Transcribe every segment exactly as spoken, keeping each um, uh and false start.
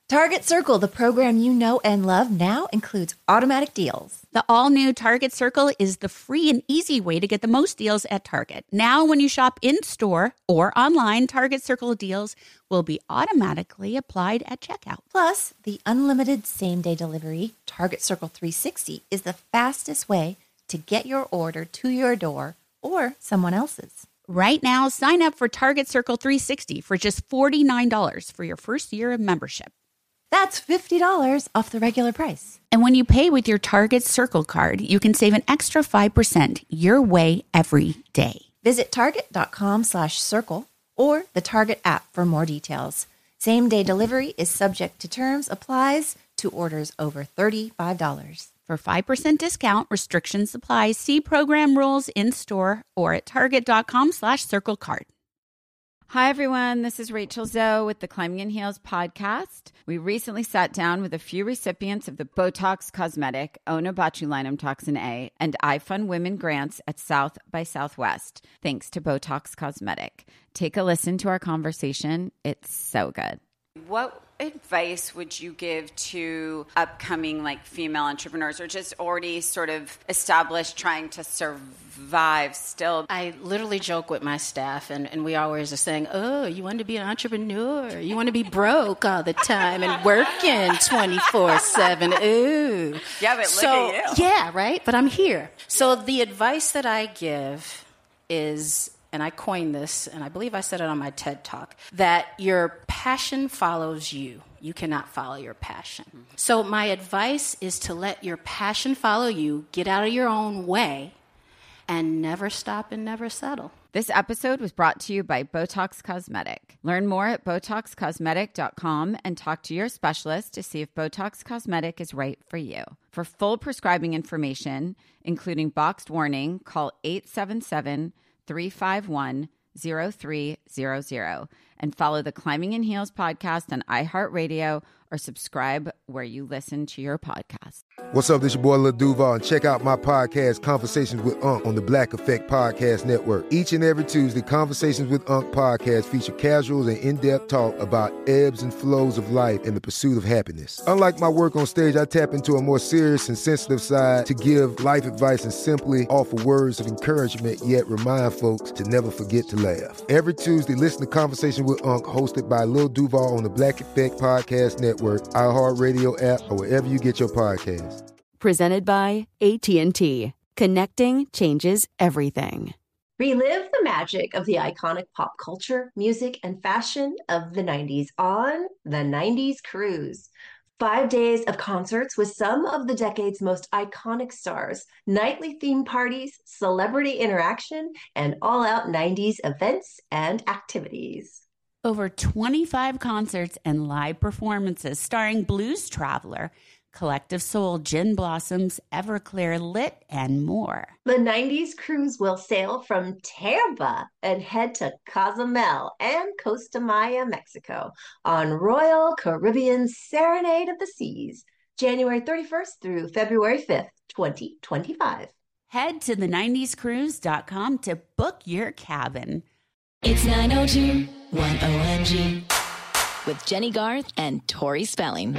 Target Circle, the program you know and love, now includes automatic deals. The all-new Target Circle is the free and easy way to get the most deals at Target. Now, when you shop in-store or online, Target Circle deals will be automatically applied at checkout. Plus, the unlimited same-day delivery, Target Circle three sixty, is the fastest way to get your order to your door or someone else's. Right now, sign up for Target Circle three sixty for just forty-nine dollars for your first year of membership. That's fifty dollars off the regular price. And when you pay with your Target Circle card, you can save an extra five percent your way every day. Visit target.com slash circle or the Target app for more details. Same-day delivery is subject to terms, applies to orders over thirty-five dollars. For five percent discount, restrictions apply. See program rules in-store or at target.com slash circle card. Hi, everyone. This is Rachel Zoe with the Climbing in Heels podcast. We recently sat down with a few recipients of the Botox Cosmetic, Onabotulinum Toxin A, and iFund Women grants at South by Southwest, thanks to Botox Cosmetic. Take a listen to our conversation. It's so good. What advice would you give to upcoming like female entrepreneurs or just already sort of established trying to survive still? I literally joke with my staff and, and we always are saying, oh, you want to be an entrepreneur? You want to be broke all the time and working twenty-four seven. Ooh. Yeah, but so, look at you. Yeah, right? But I'm here. So the advice that I give is, and I coined this, and I believe I said it on my TED Talk, that your passion follows you. You cannot follow your passion. Mm-hmm. So my advice is to let your passion follow you, get out of your own way, and never stop and never settle. This episode was brought to you by Botox Cosmetic. Learn more at botox cosmetic dot com and talk to your specialist to see if Botox Cosmetic is right for you. For full prescribing information, including boxed warning, call eight seven seven, three five one, zero three zero zero and follow the Climbing in Heels podcast on iHeartRadio or subscribe where you listen to your podcast. What's up? This your boy Lil Duval, and check out my podcast, Conversations with Unc, on the Black Effect Podcast Network. Each and every Tuesday, Conversations with Unc podcast feature casuals and in-depth talk about ebbs and flows of life and the pursuit of happiness. Unlike my work on stage, I tap into a more serious and sensitive side to give life advice and simply offer words of encouragement, yet remind folks to never forget to laugh. Every Tuesday, listen to Conversations with Unc, hosted by Lil Duval on the Black Effect Podcast Network, iHeartRadio app, or wherever you get your podcasts. Presented by A T and T. Connecting changes everything. Relive the magic of the iconic pop culture, music, and fashion of the nineties on the nineties Cruise. Five days of concerts with some of the decade's most iconic stars, nightly themed parties, celebrity interaction, and all-out nineties events and activities. Over twenty-five concerts and live performances starring Blues Traveler, Collective Soul, Gin Blossoms, Everclear, Lit, and more. The nineties Cruise will sail from Tampa and head to Cozumel and Costa Maya, Mexico on Royal Caribbean's Serenade of the Seas, January thirty-first through February fifth, twenty twenty-five. Head to the nineties cruise dot com to book your cabin. It's nine oh two one O M G with Jenny Garth and Tori Spelling.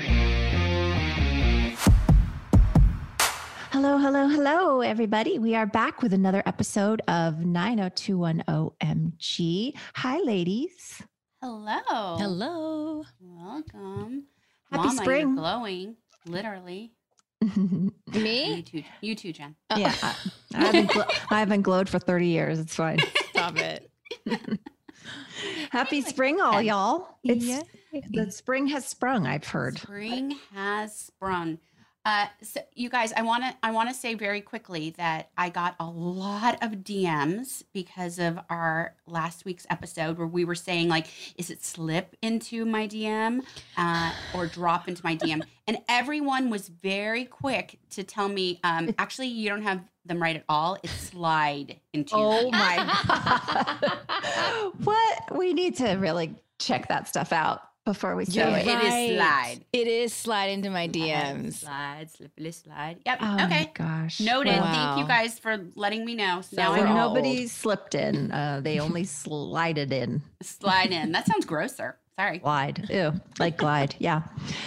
Hello, hello, hello, everybody. We are back with another episode of nine oh two one O M G. Hi, ladies. Hello. Hello. Welcome. Happy Mama, spring. You're glowing, literally. Me? You too, you too, Jen. Oh. Yeah, I, I, haven't gl- I haven't glowed for thirty years. It's fine. Stop it. Happy spring, all y'all. It's Yeah. the spring has sprung, I've heard. Spring has sprung. Uh, so you guys, I want to I want to say very quickly that I got a lot of D Ms because of our last week's episode where we were saying, like, is it slip into my D M uh, or drop into my D M? And everyone was very quick to tell me, um, actually, you don't have them right at all. It's slide into your Oh D M. my God. What? We need to really check that stuff out before we So say it. it is slide. It is slide into my D Ms. Slide, slippery slide. Yep. Oh okay. my gosh. Noted. Wow. Thank you guys for letting me know. So Now I we're know. all- Nobody slipped in. Uh, they only slided in. Slide in. That sounds grosser. Sorry. Glide. Ew. Like glide. Yeah.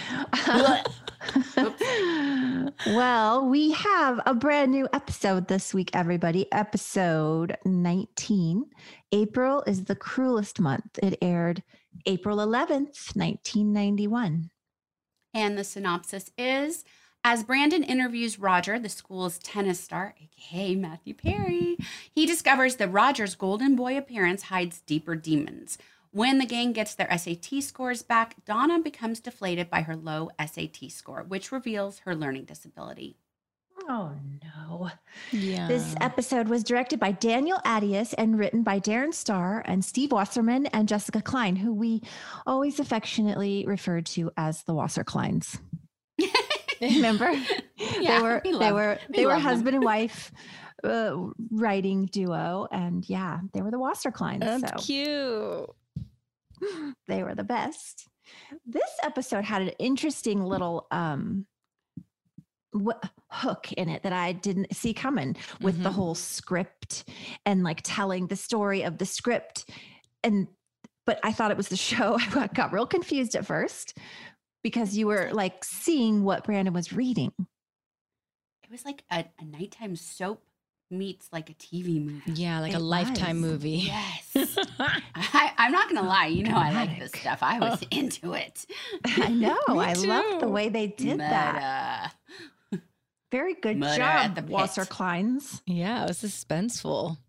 Well, we have a brand new episode this week, everybody. Episode nineteen. April is the cruelest month. It aired April eleventh, nineteen ninety-one. And the synopsis is, as Brandon interviews Roger, the school's tennis star, aka Matthew Perry, he discovers that Roger's golden boy appearance hides deeper demons. When the gang gets their S A T scores back, Donna becomes deflated by her low S A T score, which reveals her learning disability. Oh, no. Yeah. This episode was directed by Daniel Attias and written by Darren Starr and Steve Wasserman and Jessica Klein, who we always affectionately referred to as the Wasser Kleins. Remember? Yeah, they were we love- they were we they were love them. husband and wife uh, writing duo, and yeah, they were the Wasser Kleins. That's so cute. they were the best. This episode had an interesting little um w- hook in it that I didn't see coming with the Mhm. whole script and like telling the story of the script. And but I thought it was the show. I got- got real confused at first because you were like seeing what Brandon was reading. It was like a, a nighttime soap meets like a T V movie. Yeah, like It a Lifetime was. movie. Yes. I, I'm not going to lie. You know, I like this Dramatic. stuff. I was into it. I know. Me I loved the too. way they did that. Meta. Very good Murder at job, the pit. Wasser Kleins. Yeah, it was suspenseful.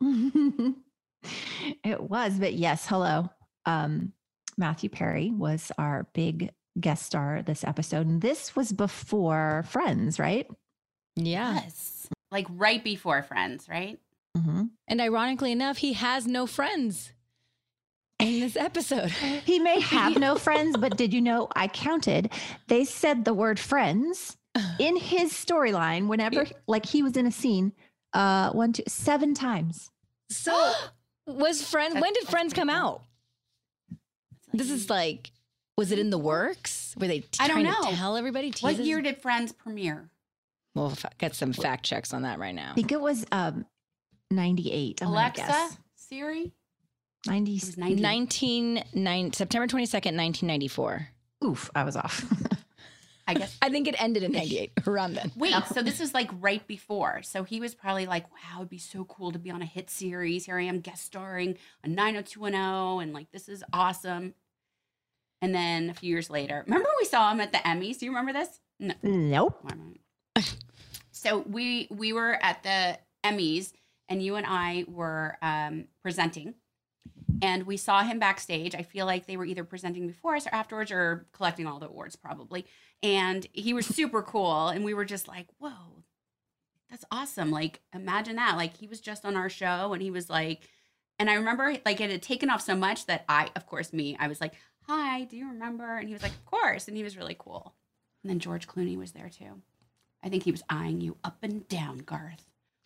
It was, but yes, hello. Um, Matthew Perry was our big guest star this episode. And this was before Friends, right? Yeah. Yes. Like right before Friends, right? Mm-hmm. And ironically enough, he has no friends in this episode. He may have no friends, but did you know I counted? They said the word friends in his storyline whenever like he was in a scene, uh, one, two, seven times. So was Friends, That's- when did that's Friends pretty come cool. out? This is like, was it in the works? Were they I don't trying know. to tell everybody? What teases? year did Friends premiere? We'll f- get some fact checks on that right now. I think it was um, ninety-eight. I'm gonna Alexa, guess. Siri? ninety. It was ninety. nineteen, nine, September twenty-second, nineteen ninety-four. Oof, I was off. I guess. I think it ended in ninety-eight, around then. Wait, so this is like right before. So he was probably like, wow, it'd be so cool to be on a hit series. Here I am guest starring on nine oh two one oh, and like, this is awesome. And then a few years later, remember we saw him at the Emmys? Do you remember this? No. Nope. So we we were at the Emmys, and you and I were um, presenting, and we saw him backstage. I feel like they were either presenting before us or afterwards, or collecting all the awards probably. And he was super cool, and we were just like, "Whoa, that's awesome!" Like, imagine that. Like, he was just on our show, and he was like, and I remember like it had taken off so much that I, of course, me, I was like, "Hi, do you remember?" And he was like, "Of course," and he was really cool. And then George Clooney was there too. I think he was eyeing you up and down, Garth.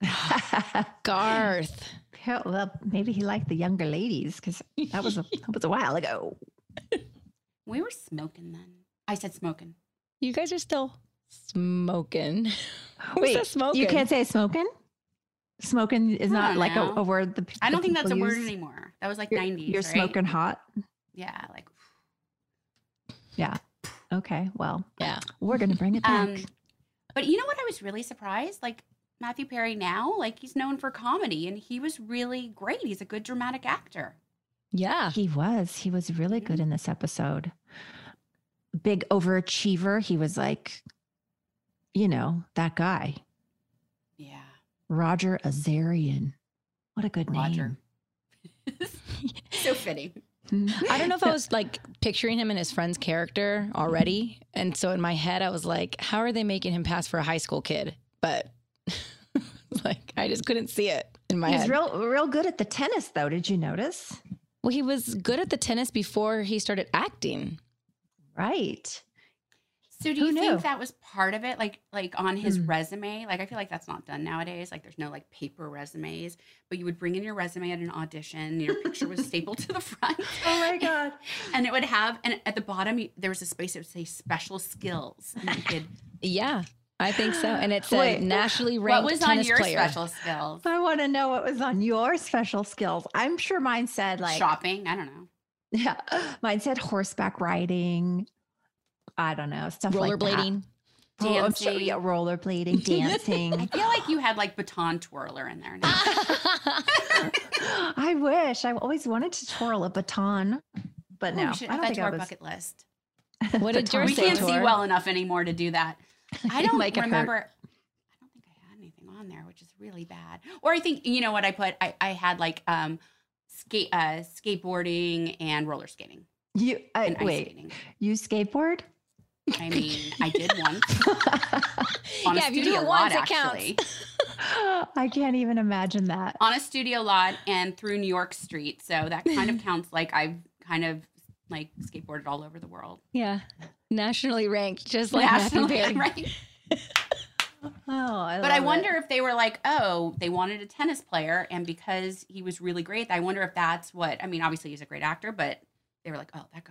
Garth. Yeah, well, maybe he liked the younger ladies because that was a that was a while ago. We were smoking then. I said smoking. You guys are still smoking. Who Wait, says smoking? you can't say smoking. Smoking is I not don't like a, know. a word. The, I don't the think that's a people word use. anymore. That was like You're, nineties. you're right? smoking hot. Yeah, like Yeah. Okay. Well, Yeah. we're gonna bring it back. um. But you know what? I was really surprised. Like Matthew Perry now, like he's known for comedy, and he was really great. He's a good dramatic actor. Yeah. He was. He was really good in this episode. Big overachiever. He was like, you know, that guy, Yeah, Roger Azarian. What a good Roger. name. So fitting. I don't know if I was like picturing him in his friend's character already. And so in my head, I was like, how are they making him pass for a high school kid? But like, I just couldn't see it in my He was head. real, real good at the tennis, though. Did you notice? Well, he was good at the tennis before he started acting. Right. So do Who you knew? think that was part of it? Like like on his Hmm. resume? Like I feel like that's not done nowadays. Like there's no like paper resumes, but you would bring in your resume at an audition. Your picture was stapled to the front. Oh my God. And it would have, and at the bottom you- there was a space that would say special skills. And you could, Yeah, I think so. And it said Wait, nationally what ranked was on tennis your player. special skills? I want to know what was on your special skills. I'm sure mine said like Shopping? I don't know. Yeah. Mine said horseback riding. I don't know. Stuff like that. Rollerblading. Oh, I'm sure, yeah, rollerblading, dancing. I feel like you had like baton twirler in there now. I wish. I've always wanted to twirl a baton, but Oh, no, we should I add don't that think to I our was. bucket list. What did yours We say, can't see Tor? well enough anymore to do that. I don't Make it hurt. remember. I don't think I had anything on there, which is really bad. Or I think, you know what I put? I, I had like um skate uh skateboarding and roller skating You I, and ice wait. skating. You skateboard? I mean, I did once. On Yeah, a if you do studio it lot, once, it counts. actually. I can't even imagine that. On a studio lot and through New York Street. So that kind of counts like I've kind of like skateboarded all over the world. Yeah. Nationally ranked, just like Matthew Nationally, Perry. right? Oh, I But I love wonder it. if they were like, oh, they wanted a tennis player. And because he was really great, I wonder if that's what, I mean, obviously he's a great actor, but they were like, oh, that guy.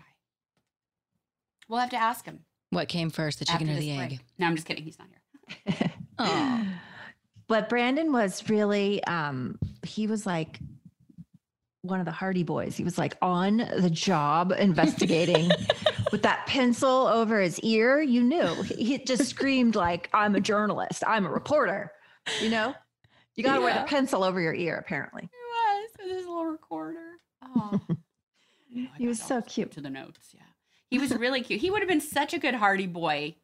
We'll have to ask him. What came first, the chicken after or the this egg? break. No, I'm just kidding. He's not here. Oh. But Brandon was really, um, he was like one of the Hardy Boys. He was like on the job investigating with that pencil over his ear. You knew he just screamed like, I'm a journalist. I'm a reporter. You know, you got to wear Yeah. the pencil over your ear, apparently. He was with his little recorder. Oh, He was so cute. to the notes. Yeah. He was really cute. He would have been such a good Hardy Boy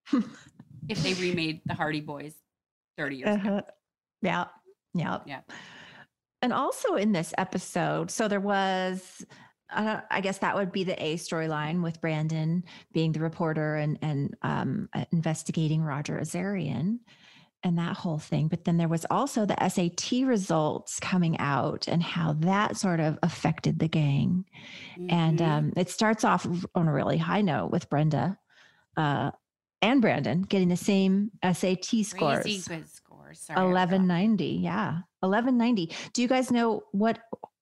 if they remade the Hardy Boys thirty years ago. Uh-huh. Yeah. Yeah. Yeah. And also in this episode, so there was, uh, I guess that would be the A storyline with Brandon being the reporter and and um, uh, investigating Roger Azarian and that whole thing. But then there was also the S A T results coming out and how that sort of affected the gang. And Mhm. um, it starts off on a really high note with Brenda uh, and Brandon getting the same S A T scores. Crazy good scores. Sorry, I eleven forgot. ninety. Yeah. eleven ninety. Do you guys know what?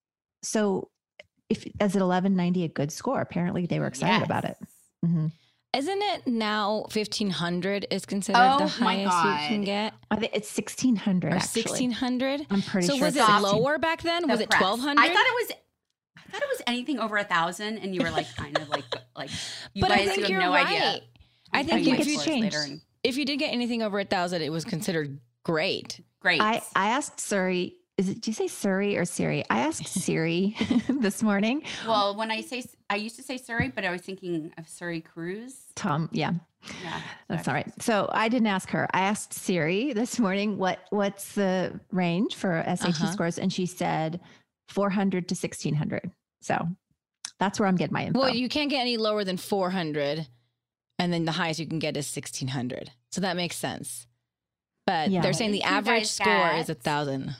So, if is it eleven ninety a good score? Apparently, they were excited about it. Yes. hmm Isn't it now fifteen hundred is considered Oh the my highest you can God. get? I think it's sixteen hundred. Or actually, sixteen hundred? I'm pretty So sure. was it's it 16. lower back then? Was The it press. twelve hundred? I thought it was. I thought it was anything over a thousand, and you were like, kind of like, like you But I guys think you have you're no right. idea. I I'll think tell you if my you- scores changed. later and- If you did get anything over a thousand, it was considered great. Great. I I asked Suri. Is it? Do you say Suri or Siri? I asked Siri this morning. well, when I say, I used to say Surrey, but I was thinking of Surrey Cruise. Tom. Yeah. Yeah, That's all right. So I didn't ask her. I asked Siri this morning what what's the range for S A T Uh-huh. scores, and she said four hundred to sixteen hundred. So that's where I'm getting my info. Well, you can't get any lower than four hundred. And then the highest you can get is sixteen hundred. So that makes sense. But Yeah. they're saying What the did you average guys score is a get? thousand.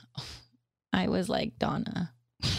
I was like, Donna.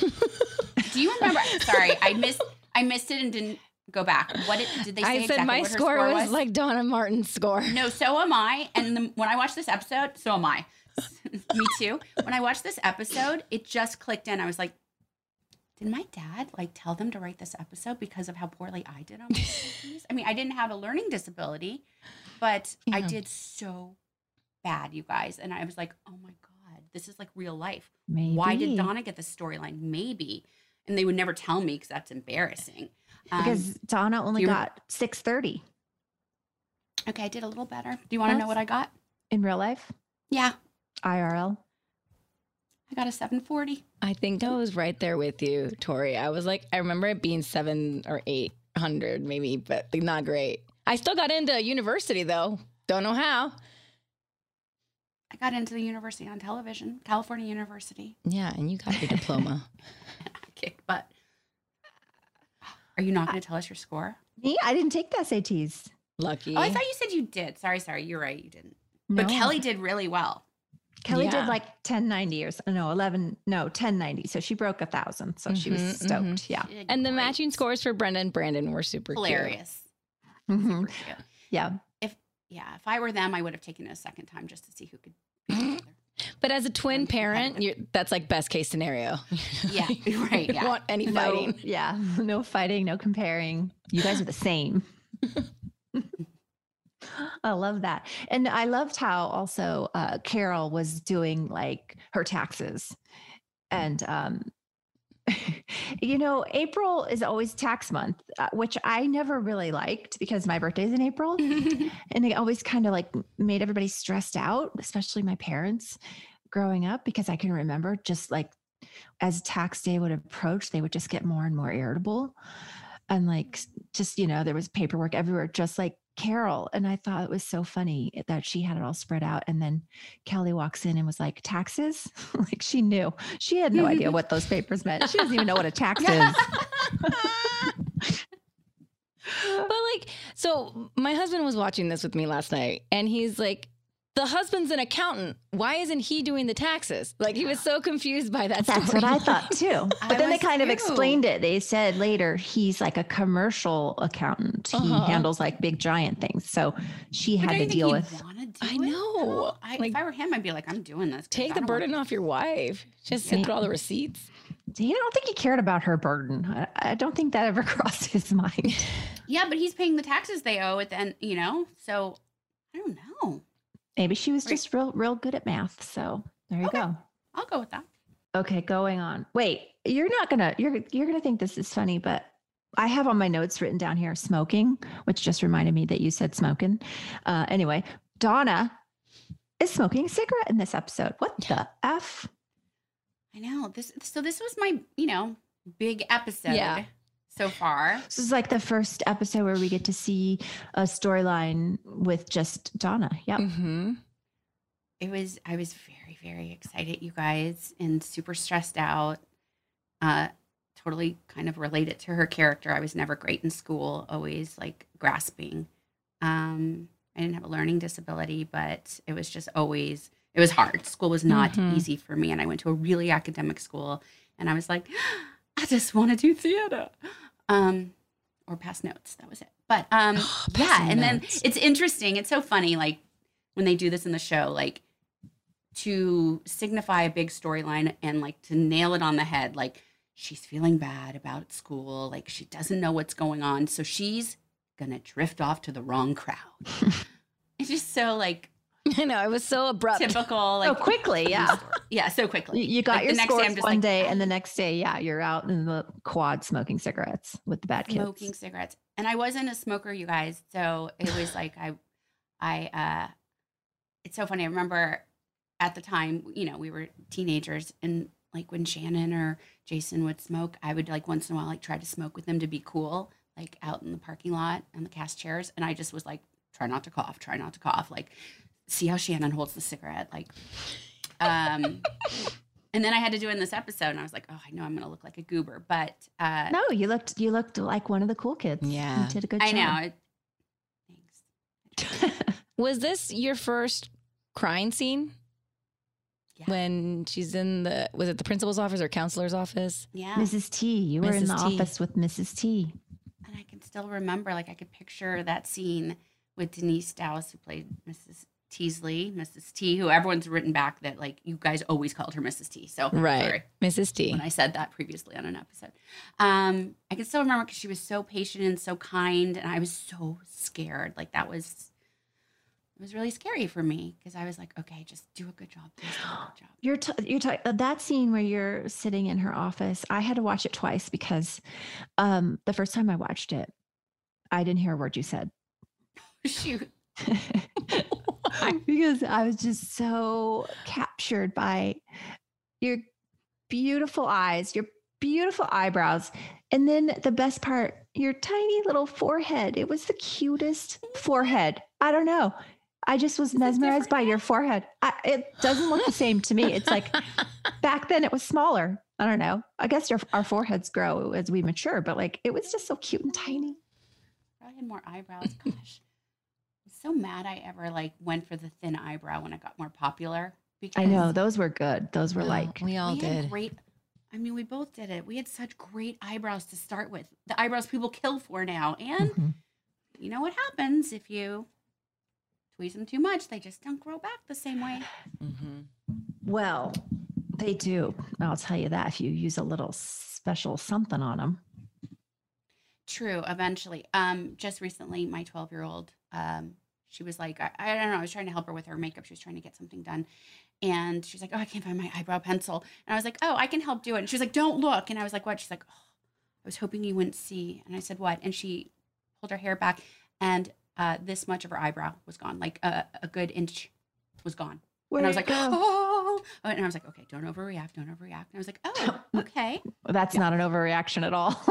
Do you remember? Sorry, I missed. I missed it and didn't go back. What did, did they say? I said exactly my what her score, score was, like Donna Martin's score. No, so am I. And the, when I watched this episode, so am I. Me too. When I watched this episode, it just clicked in. I was like, did my dad like tell them to write this episode because of how poorly I did on my S A Ts? I mean, I didn't have a learning disability, but I Yeah. did so bad, you guys. And I was like, oh my God, this is like real life. Maybe. Why did Donna get this storyline? Maybe. And they would never tell me because that's embarrassing. Um, Because Donna only you- got six thirty okay, I did a little better. Do you want to know That's- what I got? in real life, Yeah, I R L. I got a seven forty. I think I was right there with you, Tori. I was like, I remember it being seven or eight hundred maybe, but like, not great. I still got into university though. Don't know how. I got into the university on television, California University. Yeah, and you got your diploma. Kick butt. Are you not going to tell us your score? Me, I didn't take the S A Ts. Lucky. Oh, I thought you said you did. Sorry, sorry. You're right. You didn't. But No. Kelly did really well. Kelly Yeah. did like ten ninety or so, no eleven no ten ninety. So she broke a thousand. So she was Mhm, stoked. mhm. Yeah. She did And the great. matching scores for Brenda and Brandon were super Hilarious. Mhm. Super cute. Yeah. If yeah, if I were them, I would have taken it a second time just to see who could. Be cute. together. But as a twin I'm parent, competitive. you're, that's like best case scenario. Yeah, You right, don't yeah. want any No, fighting. yeah. No fighting, no comparing. You guys are the same. I love that. And I loved how also uh, Carol was doing like her taxes. And um, You know, April is always tax month, uh, which I never really liked because my birthday's in April. And it always kind of like made everybody stressed out, especially my parents growing up, because I can remember just like as tax day would approach, they would just get more and more irritable. And like, just, you know, there was paperwork everywhere, just like Carol. And I thought it was so funny that she had it all spread out. And then Kelly walks in and was like, taxes? Like she knew. She had no idea what those papers meant. She doesn't even know what a tax is. But like, so my husband was watching this with me last night and he's like, the husband's an accountant. Why isn't he doing the taxes? Like he was so confused by that That's story. what I thought too. But I then they was kind of too. explained it. They said later he's like a commercial accountant. He Uh-huh. handles like big giant things. So she But had don't to you think deal he'd with. wanna do I it, know. though? I, Like, if I were him, I'd be like, I'm doing this. 'cause Take I the don't burden want off your wife. Just sit through all the receipts. I don't think he cared about her burden. I, I don't think that ever crossed his mind. Yeah, but he's paying the taxes they owe at the end, you know? So I don't know. Maybe she was Right. just real, real good at math. So there you Okay. go. I'll go with that. Okay, going on. Wait, you're not gonna you're you're gonna think this is funny, but I have on my notes written down here smoking, which just reminded me that you said smoking. Uh, anyway, Donna is smoking a cigarette in this episode. What the f? I know. This so this was my, you know, big episode Yeah. so far. This is like the first episode where we get to see a storyline with just Donna. Yep. Mm-hmm. It was I was very, very excited, you guys, and super stressed out. Uh totally kind of related to her character. I was never great in school, always like grasping. Um, I didn't have a learning disability, but it was just always it was hard. School was not Mhm. easy for me. And I went to a really academic school and I was like, I just want to do theater. Um, or pass notes. That was it. But um Oh, yeah, passing and then notes. it's interesting. It's so funny, like when they do this in the show, like to signify a big storyline and like to nail it on the head, like she's feeling bad about school, like she doesn't know what's going on, so she's gonna drift off to the wrong crowd. It's just so like I know. It was so abrupt. typical, like Oh, quickly, yeah. yeah, so quickly. You, you got Like, your the next day, scores I'm just one like, day, and the next day, yeah, you're out in the quad smoking cigarettes with the bad kids. smoking cigarettes. And I wasn't a smoker, you guys. So it was like I I uh it's so funny. I remember at the time, you know, we were teenagers and like when Shannon or Jason would smoke, I would like once in a while like try to smoke with them to be cool, like out in the parking lot on the cast chairs. And I just was like, try not to cough, try not to cough. Like, see how Shannon holds the cigarette. Like um and then I had to do it in this episode and I was like, oh, I know I'm gonna look like a goober. But uh No, you looked you looked like one of the cool kids. Yeah. You did a good I job. know. It, thanks. Was this your first crying scene? Yeah. When she's in the, was it the principal's office or counselor's office? Yeah. Missus T, you were in the Missus T. office with Missus T. And I can still remember, like, I could picture that scene with Denise Dowse, who played Missus Teasley, Missus T, who everyone's written back that, like, you guys always called her Missus T. So, Right. sorry Missus T. when I said that previously on an episode. Um, I can still remember because she was so patient and so kind, and I was so scared. Like, that was, it was really scary for me because I was like, okay, just do a good job. Please do a good job. You're t- you're t- uh, that scene where you're sitting in her office. I had to watch it twice because um, the first time I watched it, I didn't hear a word you said. Shoot. Because I was just so captured by your beautiful eyes, your beautiful eyebrows, and then the best part, your tiny little forehead. It was the cutest forehead. I don't know. I just was Is it mesmerized different by now? your forehead. I, it doesn't look the same to me. It's like back then it was smaller. I don't know. I guess your, our foreheads grow as we mature, but like it was just so cute and tiny. Probably had more eyebrows. Gosh. I'm so mad I ever like went for the thin eyebrow when it got more popular. Because I know those were good. Those were Oh, like we all we had did. great. I mean, we both did it. We had such great eyebrows to start with. The eyebrows people kill for now. And Mhm. you know what happens if you tweeze them too much? They just don't grow back the same way. Mhm. Well, they do. I'll tell you that if you use a little special something on them. True, eventually. Um, just recently, my twelve-year-old, um, she was like, I, I don't know, I was trying to help her with her makeup. She was trying to get something done. And she's like, oh, I can't find my eyebrow pencil. And I was like, oh, I can help do it. And she was like, don't look. And I was like, what? She's like, oh, I was hoping you wouldn't see. And I said, what? And she pulled her hair back, and uh, this much of her eyebrow was gone, like uh, a good inch was gone. Where'd and I was it like, go? oh. And I was like, okay, don't overreact, don't overreact. And I was like, oh, okay. That's Yeah. not an overreaction at all.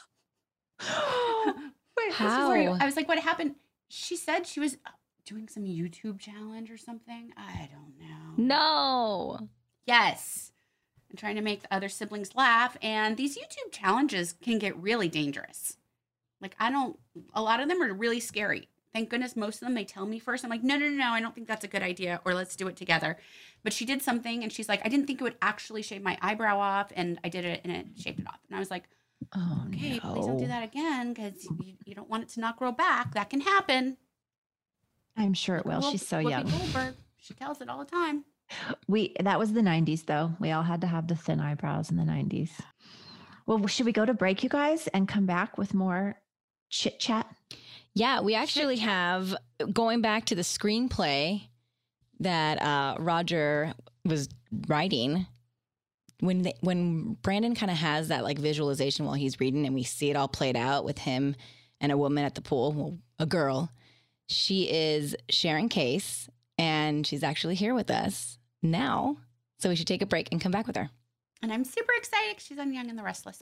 Wait, How? this is where you- I was like, what happened? She said she was doing some YouTube challenge or something. I don't know. No. Yes. And trying to make the other siblings laugh. And these YouTube challenges can get really dangerous. Like, I don't, a lot of them are really scary. Thank goodness most of them, they tell me first. I'm like, no, no, no, no, I don't think that's a good idea, or let's do it together. But she did something, and she's like, I didn't think it would actually shave my eyebrow off, and I did it, and it shaved it off. And I was like, Oh, okay, no. please don't do that again, because you, you don't want it to not grow back. That can happen. I'm sure it will. Whoop- She's so Whoopi young. Goldberg, she tells it all the time. We that was the nineties though. We all had to have the thin eyebrows in the nineties. Well, should we go to break, you guys, and come back with more chit chat? Yeah, we actually have, going back to the screenplay that uh, Roger was writing, when they, when Brandon kind of has that like visualization while he's reading, and we see it all played out with him and a woman at the pool, well, a girl, she is Sharon Case, and she's actually here with us now. So we should take a break and come back with her. And I'm super excited 'cause she's on Young and the Restless.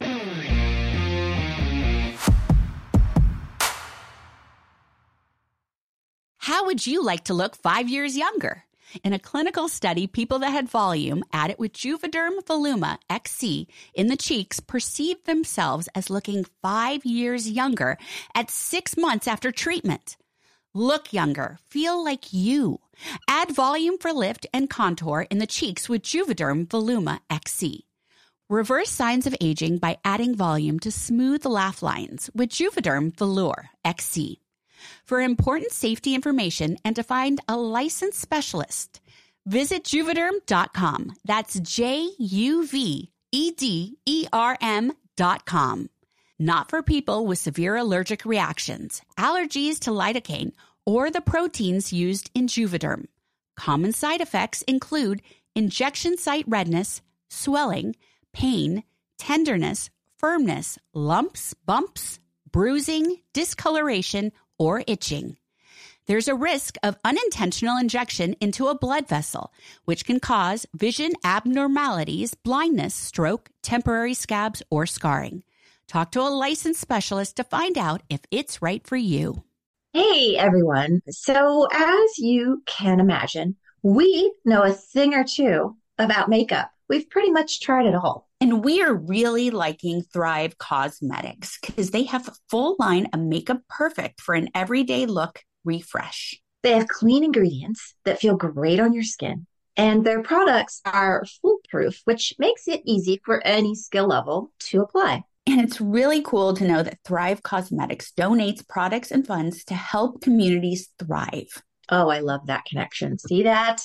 How would you like to look five years younger? In a clinical study, people that had volume added with Juvederm Voluma X C in the cheeks perceived themselves as looking five years younger at six months after treatment. Look younger. Feel like you. Add volume for lift and contour in the cheeks with Juvederm Voluma X C. Reverse signs of aging by adding volume to smooth laugh lines with Juvederm Velour X C. For important safety information and to find a licensed specialist, visit Juvederm dot com. That's J U V E D E R M dot com. Not for people with severe allergic reactions, allergies to lidocaine, or the proteins used in Juvederm. Common side effects include injection site redness, swelling, pain, tenderness, firmness, lumps, bumps, bruising, discoloration, or itching. There's a risk of unintentional injection into a blood vessel, which can cause vision abnormalities, blindness, stroke, temporary scabs, or scarring. Talk to a licensed specialist to find out if it's right for you. Hey, everyone. So, as you can imagine, we know a thing or two about makeup. We've pretty much tried it all. And we are really liking Thrive Cosmetics because they have a full line of makeup perfect for an everyday look refresh. They have clean ingredients that feel great on your skin, and their products are foolproof, which makes it easy for any skill level to apply. And it's really cool to know that Thrive Cosmetics donates products and funds to help communities thrive. Oh, I love that connection. See that?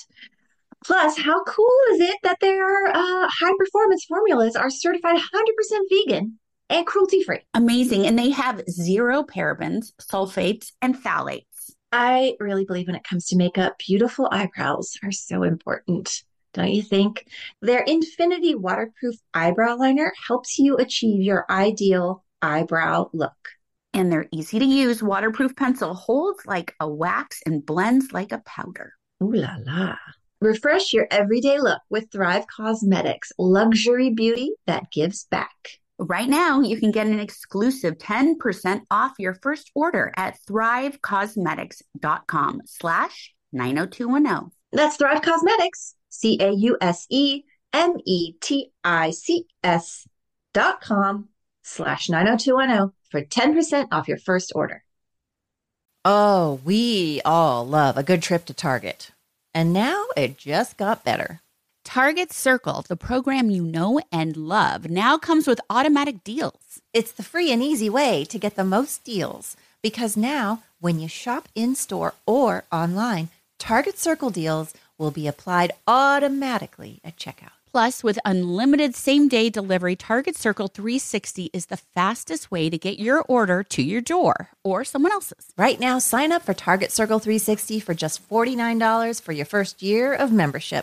Plus, how cool is it that their uh, high-performance formulas are certified one hundred percent vegan and cruelty-free? Amazing. And they have zero parabens, sulfates, and phthalates. I really believe when it comes to makeup, beautiful eyebrows are so important. Don't you think? Their Infinity Waterproof Eyebrow Liner helps you achieve your ideal eyebrow look. And their easy-to-use waterproof pencil holds like a wax and blends like a powder. Ooh la la. Refresh your everyday look with Thrive Cosmetics, luxury beauty that gives back. Right now, you can get an exclusive ten percent off your first order at thrivecosmetics.com slash 90210. That's Thrive Cosmetics, C A U S E M E T I C S dot com slash 90210 for ten percent off your first order. Oh, we all love a good trip to Target. And now it just got better. Target Circle, the program you know and love, now comes with automatic deals. It's the free and easy way to get the most deals because now when you shop in-store or online, Target Circle deals will be applied automatically at checkout. Plus, with unlimited same-day delivery, Target Circle three sixty is the fastest way to get your order to your door or someone else's. Right now, sign up for Target Circle three sixty for just forty-nine dollars for your first year of membership.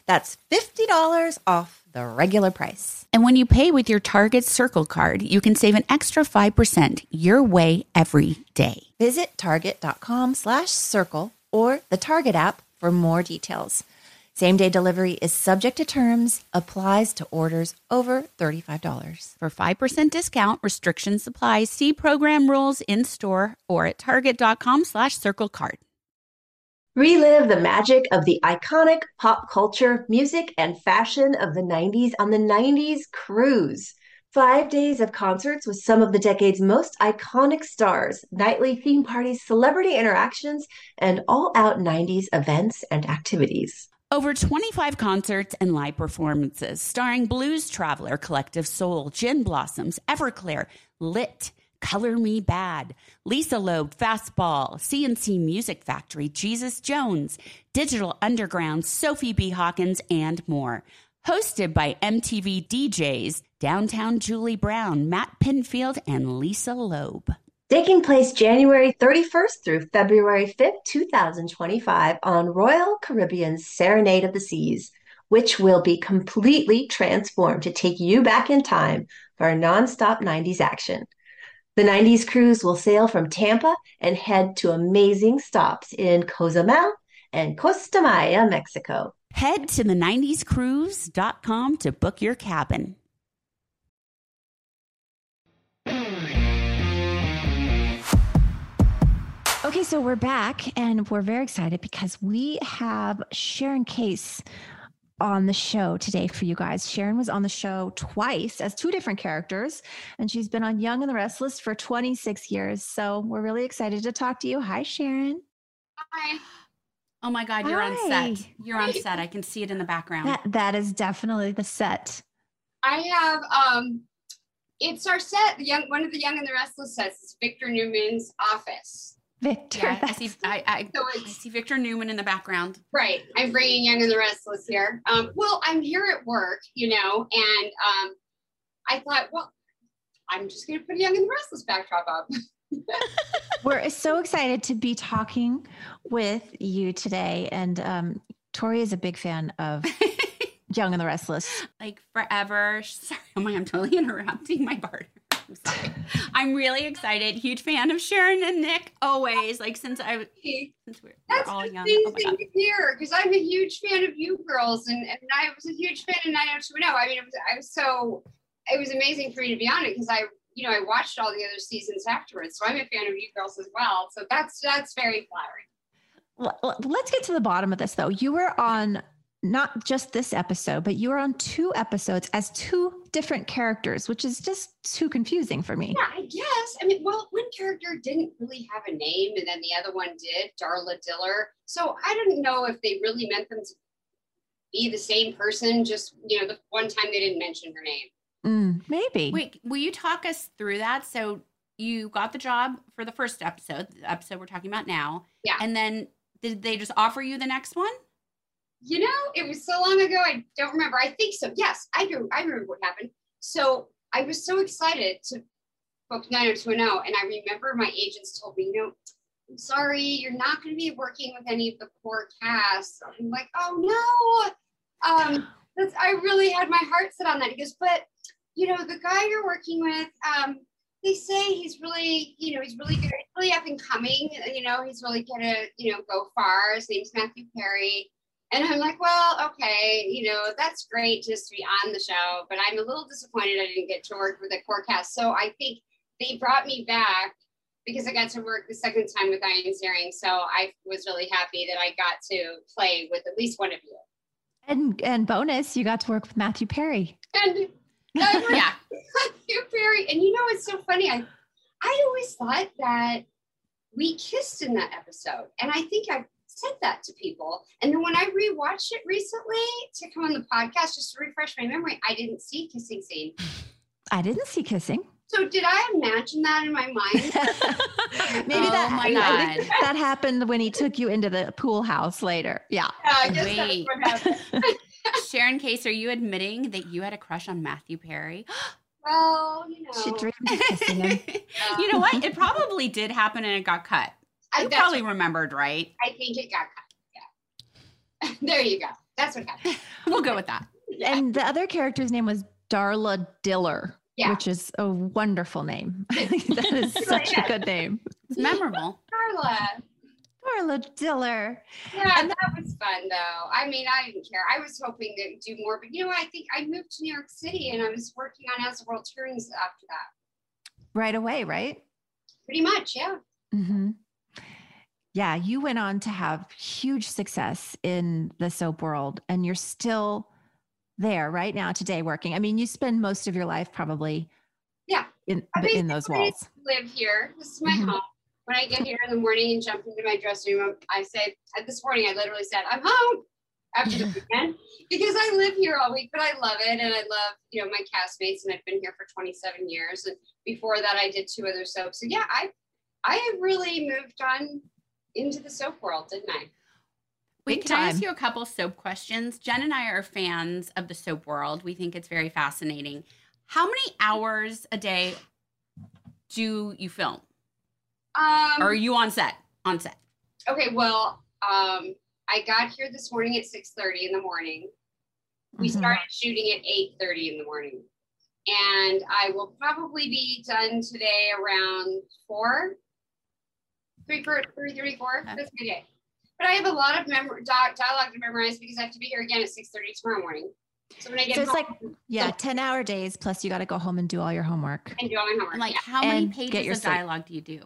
That's fifty dollars off the regular price. And when you pay with your Target Circle card, you can save an extra five percent your way every day. Visit target.com slash circle or the Target app for more details. Same-day delivery is subject to terms, applies to orders over thirty-five dollars. For five percent discount, restrictions apply. See program rules in store or at target.com slash circle card. Relive the magic of the iconic pop culture, music, and fashion of the nineties on the nineties Cruise. Five days of concerts with some of the decade's most iconic stars, nightly theme parties, celebrity interactions, and all-out nineties events and activities. Over twenty-five concerts and live performances starring Blues Traveler, Collective Soul, Gin Blossoms, Everclear, Lit, Color Me Bad, Lisa Loeb, Fastball, C N C Music Factory, Jesus Jones, Digital Underground, Sophie B. Hawkins, and more. Hosted by M T V D Js, Downtown Julie Brown, Matt Pinfield, and Lisa Loeb. Taking place January thirty-first through February fifth, twenty twenty-five on Royal Caribbean's Serenade of the Seas, which will be completely transformed to take you back in time for a nonstop nineties action. The nineties Cruise will sail from Tampa and head to amazing stops in Cozumel and Costa Maya, Mexico. Head to the nineties cruise dot com to book your cabin. Okay, so we're back and we're very excited because we have Sharon Case on the show today for you guys. Sharon was on the show twice as two different characters, and she's been on Young and the Restless for twenty-six years. So we're really excited to talk to you. Hi, Sharon. Hi. Oh my God, you're Hi. on set. You're on set. I can see it in the background. That that is definitely the set. I have, um, it's our set, the young, one of the Young and the Restless sets is Victor Newman's office. Victor. Yeah, I see, I, I, So I it's, see Victor Newman in the background. right, I'm bringing Young and the Restless here. Um, well, I'm here at work, you know, and um, I thought, well, I'm just going to put a Young and the Restless backdrop up. We're so excited to be talking with you today. And um, Tori is a big fan of Young and the Restless. Like forever. Sorry, oh my, I'm totally interrupting my partner. I'm sorry. I'm really excited. Huge fan of Sharon and Nick always. Like since I since we're, That's we're all young. amazing Oh my God. to hear, because I'm a huge fan of you girls, and, and I was a huge fan of nine oh two one oh. I mean, it was I was so it was amazing for you to be on it because I you know I watched all the other seasons afterwards, so I'm a fan of you girls as well. So that's that's very flattering. L- Let's get to the bottom of this, though. You were on not just this episode, but you were on two episodes as two different characters, which is just too confusing for me. Yeah, I guess. I mean, well, one character didn't really have a name, and then the other one did, Darla Diller. So I didn't know if they really meant them to be the same person. Just, you know, the one time they didn't mention her name. Mm, maybe. Wait, will you talk us through that? So you got the job for the first episode, the episode we're talking about now. Yeah. And then did they just offer you the next one? You know, it was so long ago, I don't remember. I think so. Yes, I do. I remember what happened. So I was so excited to book nine oh two one oh. And I remember my agents told me, you know, I'm sorry, you're not going to be working with any of the core cast. I'm like, oh no. Um, that's, I really had my heart set on that. He goes, but, you know, the guy you're working with, um, they say he's really, you know, he's really good. He's really up and coming. You know, he's really going to, you know, go far. His name's Matthew Perry. And I'm like, well, okay, you know, that's great just to be on the show, but I'm a little disappointed I didn't get to work with the core cast. So I think they brought me back because I got to work the second time with Ian Ziering. So I was really happy that I got to play with at least one of you. And and bonus, you got to work with Matthew Perry. And I worked Yeah. with Matthew Perry. And you know, it's so funny. I, I always thought that we kissed in that episode. And I think I said that to people. And then when I rewatched it recently to come on the podcast, just to refresh my memory, I didn't see a kissing scene. I didn't see kissing. So did I imagine that in my mind? Maybe Oh that, my I think God. that happened when he took you into the pool house later. Yeah. Yeah, I guess Wait. that's what happened. Sharon Case, are you admitting that you had a crush on Matthew Perry? Well, you know. She dreamed of kissing him. You know what? It probably did happen and it got cut. I, You that's- probably remembered, right? I think it got cut. Yeah. There you go. That's what happened. We'll go with that. And the other character's name was Darla Diller, Yeah. which is a wonderful name. That is such a good name. It's memorable. Darla. Darla Diller. Yeah, and that was fun though. I mean, I didn't care. I was hoping to do more, but you know, I think I moved to New York City and I was working on As the World Turns after that. Right away, right? Pretty much, yeah. Mm-hmm. Yeah, you went on to have huge success in the soap world, and you're still there right now today working. I mean, you spend most of your life probably yeah in, I in those walls. Live here. This is my Mhm. home. When I get here in the morning and jump into my dressing room, I say, this morning I literally said, I'm home after the weekend because I live here all week, but I love it. And I love, you know, my castmates, and I've been here for twenty-seven years. And before that, I did two other soaps. So yeah, I, I have really moved on into the soap world, didn't I? Wait, Big can I ask time. you a couple soap questions? Jen and I are fans of the soap world. We think it's very fascinating. How many hours a day do you film? Um, Or are you on set? On set. Okay, well, um, I got here this morning at six thirty in the morning. We Mhm. started shooting at eight thirty in the morning. And I will probably be done today around four, three, four, three, three, four. Okay. That's my day. But I have a lot of mem- di- dialogue to memorize because I have to be here again at six thirty tomorrow morning. So when I get So it's home, like, yeah, ten hour days, plus you got to go home and do all your homework. and do all my homework. And like, yeah. how many And get pages your of sleep. dialogue do you do?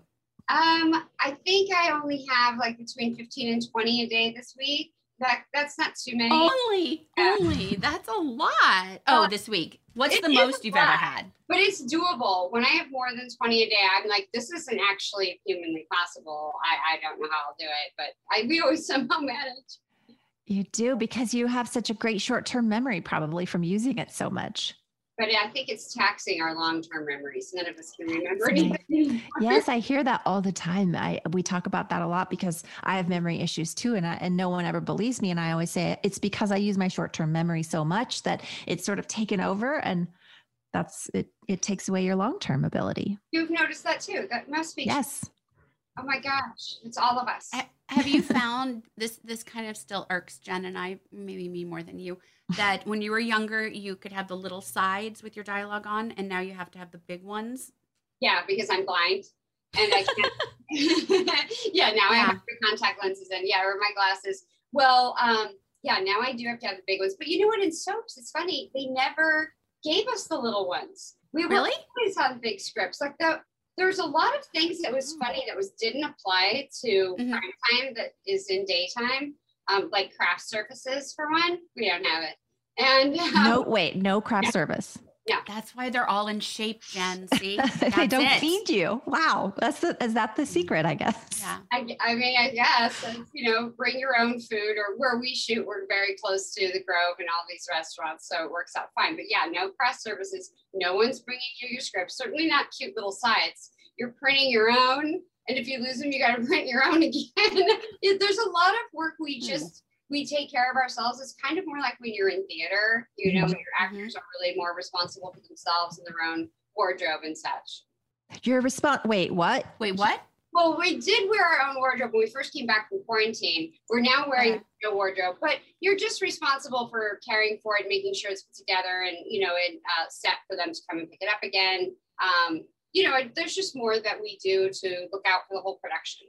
Um, I think I only have like between fifteen and twenty a day this week. That that's not too many. Only, Yeah. only. That's a lot. Oh, this week. What's It the is most a you've ever lot. had? But it's doable. When I have more than twenty a day, I'm like, this isn't actually humanly possible. I, I don't know how I'll do it, but I we always somehow manage. You do, because you have such a great short term memory, probably from using it so much. But I think it's taxing our long-term memories. None of us can remember That's right. anything. Yes, I hear that all the time. I we talk about that a lot because I have memory issues too, and I, and no one ever believes me. And I always say it's because I use my short term memory so much that it's sort of taken over, and that's it. It takes away your long term ability. You've noticed that too. That must be. Yes. Oh my gosh, it's all of us. Ha- Have you found this? This kind of still irks Jen and I, maybe me more than you. That when you were younger, you could have the little sides with your dialogue on, and now you have to have the big ones. Yeah, because I'm blind and I can't. yeah, now I Yeah. have the contact lenses in. Yeah, or my glasses. Well, um, yeah, now I do have to have the big ones. But you know what? In soaps, it's funny. They never gave us the little ones. We were Really? always on big scripts. Like the, there's a lot of things that was funny that was didn't apply to Mhm. prime time that is in daytime. Um, like craft services for one. We don't have it. And um, No, wait, no craft service. That's why they're all in shape, Jen. See, They That's don't it. feed you. Wow, that's the, is that the secret? I guess. Yeah. I, I mean, I guess, it's, you know, bring your own food, or where we shoot, we're very close to the Grove and all these restaurants. So it works out fine. But yeah, no press services. No one's bringing you your scripts. Certainly not cute little sides. You're printing your own. And if you lose them, you got to print your own again. It- There's a lot of work we just, we take care of ourselves. It's kind of more like when you're in theater, you know, your actors are really more responsible for themselves and their own wardrobe and such. Your response. Wait, what? Wait, what? Well, we did wear our own wardrobe when we first came back from quarantine. We're now wearing Okay. no wardrobe, but you're just responsible for caring for it, making sure it's put together and, you know, and uh, set for them to come and pick it up again. Um, you know, there's just more that we do to look out for the whole production.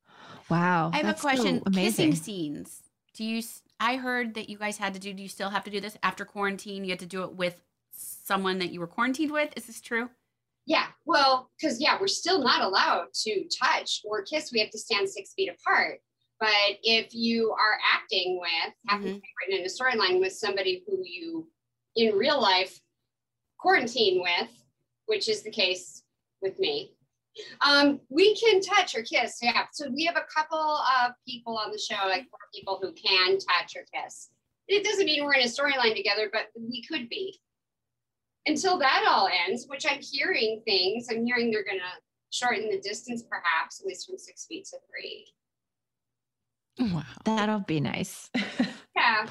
Wow. I have that's a question. so amazing. Kissing scenes. Do you? s- I heard that you guys had to do. Do you still have to do this after quarantine? You had to do it with someone that you were quarantined with. Is this true? Yeah, well, because yeah, we're still not allowed to touch or kiss. We have to stand six feet apart. But if you are acting with, happen to be written in a storyline with somebody who you in real life quarantine with, which is the case with me, um, we can touch or kiss. Yeah. So we have a couple of people on the show, like four people who can touch or kiss. It doesn't mean we're in a storyline together, but we could be. Until that all ends, which I'm hearing things, I'm hearing they're going to shorten the distance perhaps, at least from six feet to three. Wow. That'll be nice. Yeah.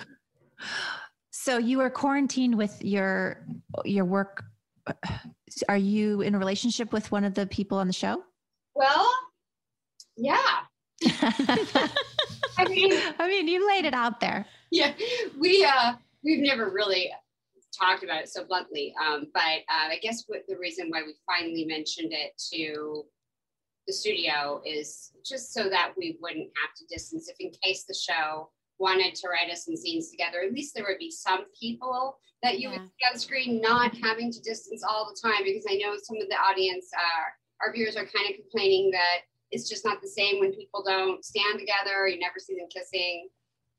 So you were quarantined with your your work. Are you in a relationship with one of the people on the show? Well, yeah. I mean, I mean, you laid it out there. Yeah, we uh we've never really talked about it so bluntly, um, but uh, I guess what the reason why we finally mentioned it to the studio is just so that we wouldn't have to distance. If in case the show wanted to write us some scenes together, at least there would be some people that you yeah. would see on screen, not having to distance all the time. Because I know some of the audience, uh, our viewers, are kind of complaining that it's just not the same when people don't stand together. You never see them kissing.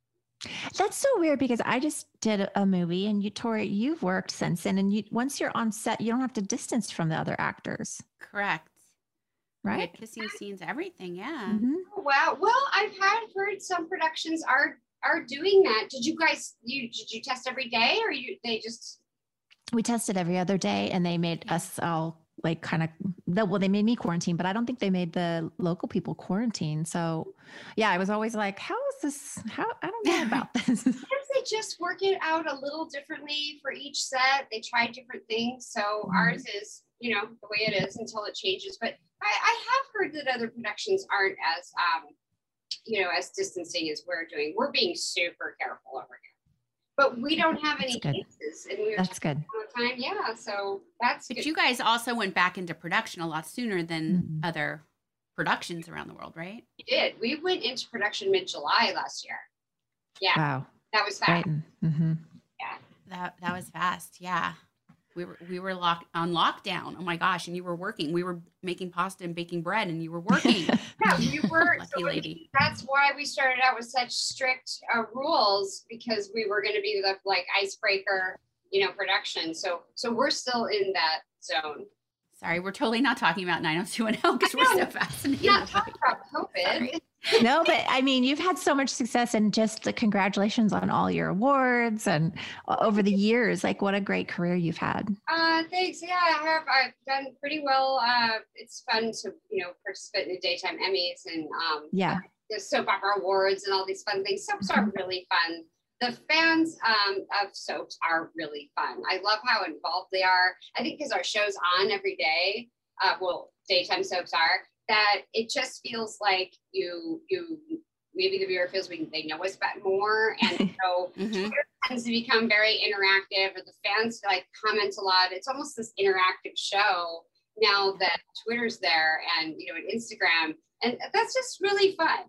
That's so weird because I just did a movie, and you, Tori, you've worked since then, and you once you're on set, you don't have to distance from the other actors. Correct. Right. Kissing scenes, everything. Yeah. Mm-hmm. Oh, wow. Well, I've had heard some productions are are doing that. Did you guys you did you test every day, or you they just? We tested every other day, and they made us all like kind of well, they made me quarantine, but I don't think they made the local people quarantine. So yeah, I was always like, how is this? How I don't know about this. Sometimes they just work it out a little differently for each set. They try different things. So mm-hmm. ours is, you know, the way it is until it changes. But I, I have heard that other productions aren't as, um, you know, as distancing as we're doing. We're being super careful over here. But we don't have any cases, and we were that's good all the time. Yeah, so that's. But good. You guys also went back into production a lot sooner than mm-hmm. other productions around the world, right? We did. We went into production mid-July last year. Yeah. Wow. That was fast. Right. Mm-hmm. Yeah. That that was fast. Yeah. We were we were locked on lockdown. Oh my gosh! And you were working. We were making pasta and baking bread, and you were working. Yeah, you were. Lucky so lady. That's why we started out with such strict uh, rules, because we were going to be the like icebreaker, you know, production. So so we're still in that zone. Sorry, we're totally not talking about nine oh two one oh because we're so fascinated. Not talking about COVID. No, but I mean, you've had so much success, and just the congratulations on all your awards and over the years. Like, what a great career you've had. Uh, thanks. Yeah, I have. I've done pretty well. Uh, it's fun to, you know, participate in the daytime Emmys and um, yeah, the soap opera awards and all these fun things. Soaps mm-hmm. are really fun. The fans um, of soaps are really fun. I love how involved they are. I think because our show's on every day, uh, well, daytime soaps are, that it just feels like you, you maybe the viewer feels we, they know us more. And so mm-hmm. Twitter tends to become very interactive, or the fans like comment a lot. It's almost this interactive show now that Twitter's there and, you know, and Instagram. And that's just really fun.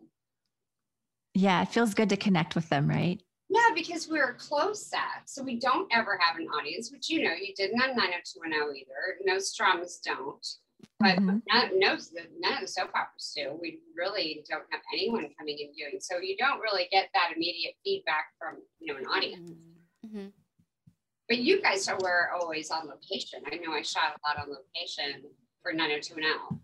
Yeah, it feels good to connect with them, right? Yeah, because we're a closed set, so we don't ever have an audience, which, you know, you didn't on nine oh two one oh either. No Strums don't, but mm-hmm. none, no, none of the soap operas do. We really don't have anyone coming and viewing, so you don't really get that immediate feedback from, you know, an audience. Mm-hmm. But you guys are, were always on location. I know I shot a lot on location for nine oh two one oh.